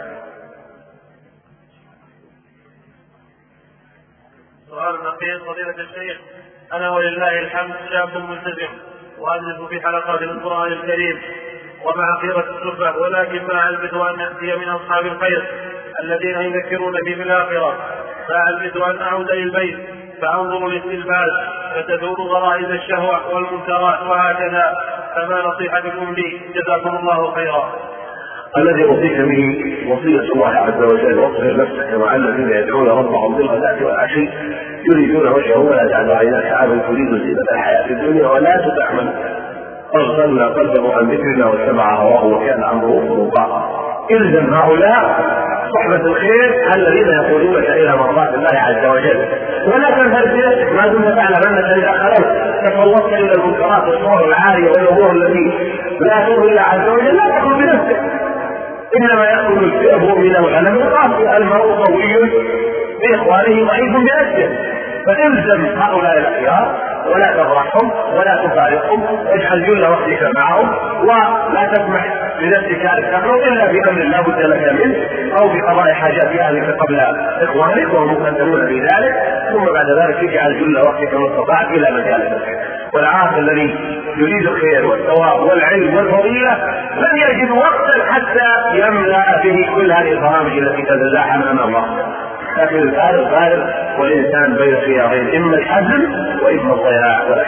B: سؤال أخير فضيلة الشيخ، أنا ولله الحمد شاب ملتزم وأدرس في حلقات القرآن الكريم ومع خيرة الصحبة، ولكن ما ألبث أن أتي من أصحاب الخير الذين يذكرون بي بالآخرة، فألبث أن أعود إلى البيت فأنظر للتلفاز فتدور غرائز الشهوة والمنكرات وهكذا، فما نصيحتكم لي؟ جزاكم الله خيرا.
C: الذي أوصيك به وصية الله عز وجل واصبر نفسك مع الذين يدعون ربهم بالغداة والعشي يريدون وجهه ولا تعد عيناك عنهم تريد زينة الحياة الدنيا ولا تطع من أغفلنا قلبه عن ذكرنا واتبع هواه وكان أمره فرطا. إلزم هؤلاء صحبة الخير الذين يقودونك إلى مرضات الله عز وجل، ولا تنفر بنفسك ما دمت تعلم أنك إذا خرجت تفوضت إلى المنكرات والصور العالية والأمور التي لا ترضي الله عز وجل لا تأخذ بنفسك، إنما يأخذ الذئب من الغنم القاسي، المرء قوي بإخوانه ضعيف بنفسه. فإلزم هؤلاء الأخيار ولا تفرحهم ولا تفارقهم، اجعل جل وقتك معهم ولا تسمح لنفسك أن تخرج إلا بأمر لا بد لك منه أو بقضاء حاجات أهلك قبل إخوانك وهم مقدمون في ذلك، ثم بعد ذلك اجعل جل وقتك ما استطعت إلى مجالسك. والعاقل الذي يريد الخير والثواب والعلم والفضيلة لن يجد وقتا حتى يملأ به كل هذه البرامج التي تتزاحم أمام الله. لكن الفارق والإنسان بين خيارين، إما الحزم وإما الضياع.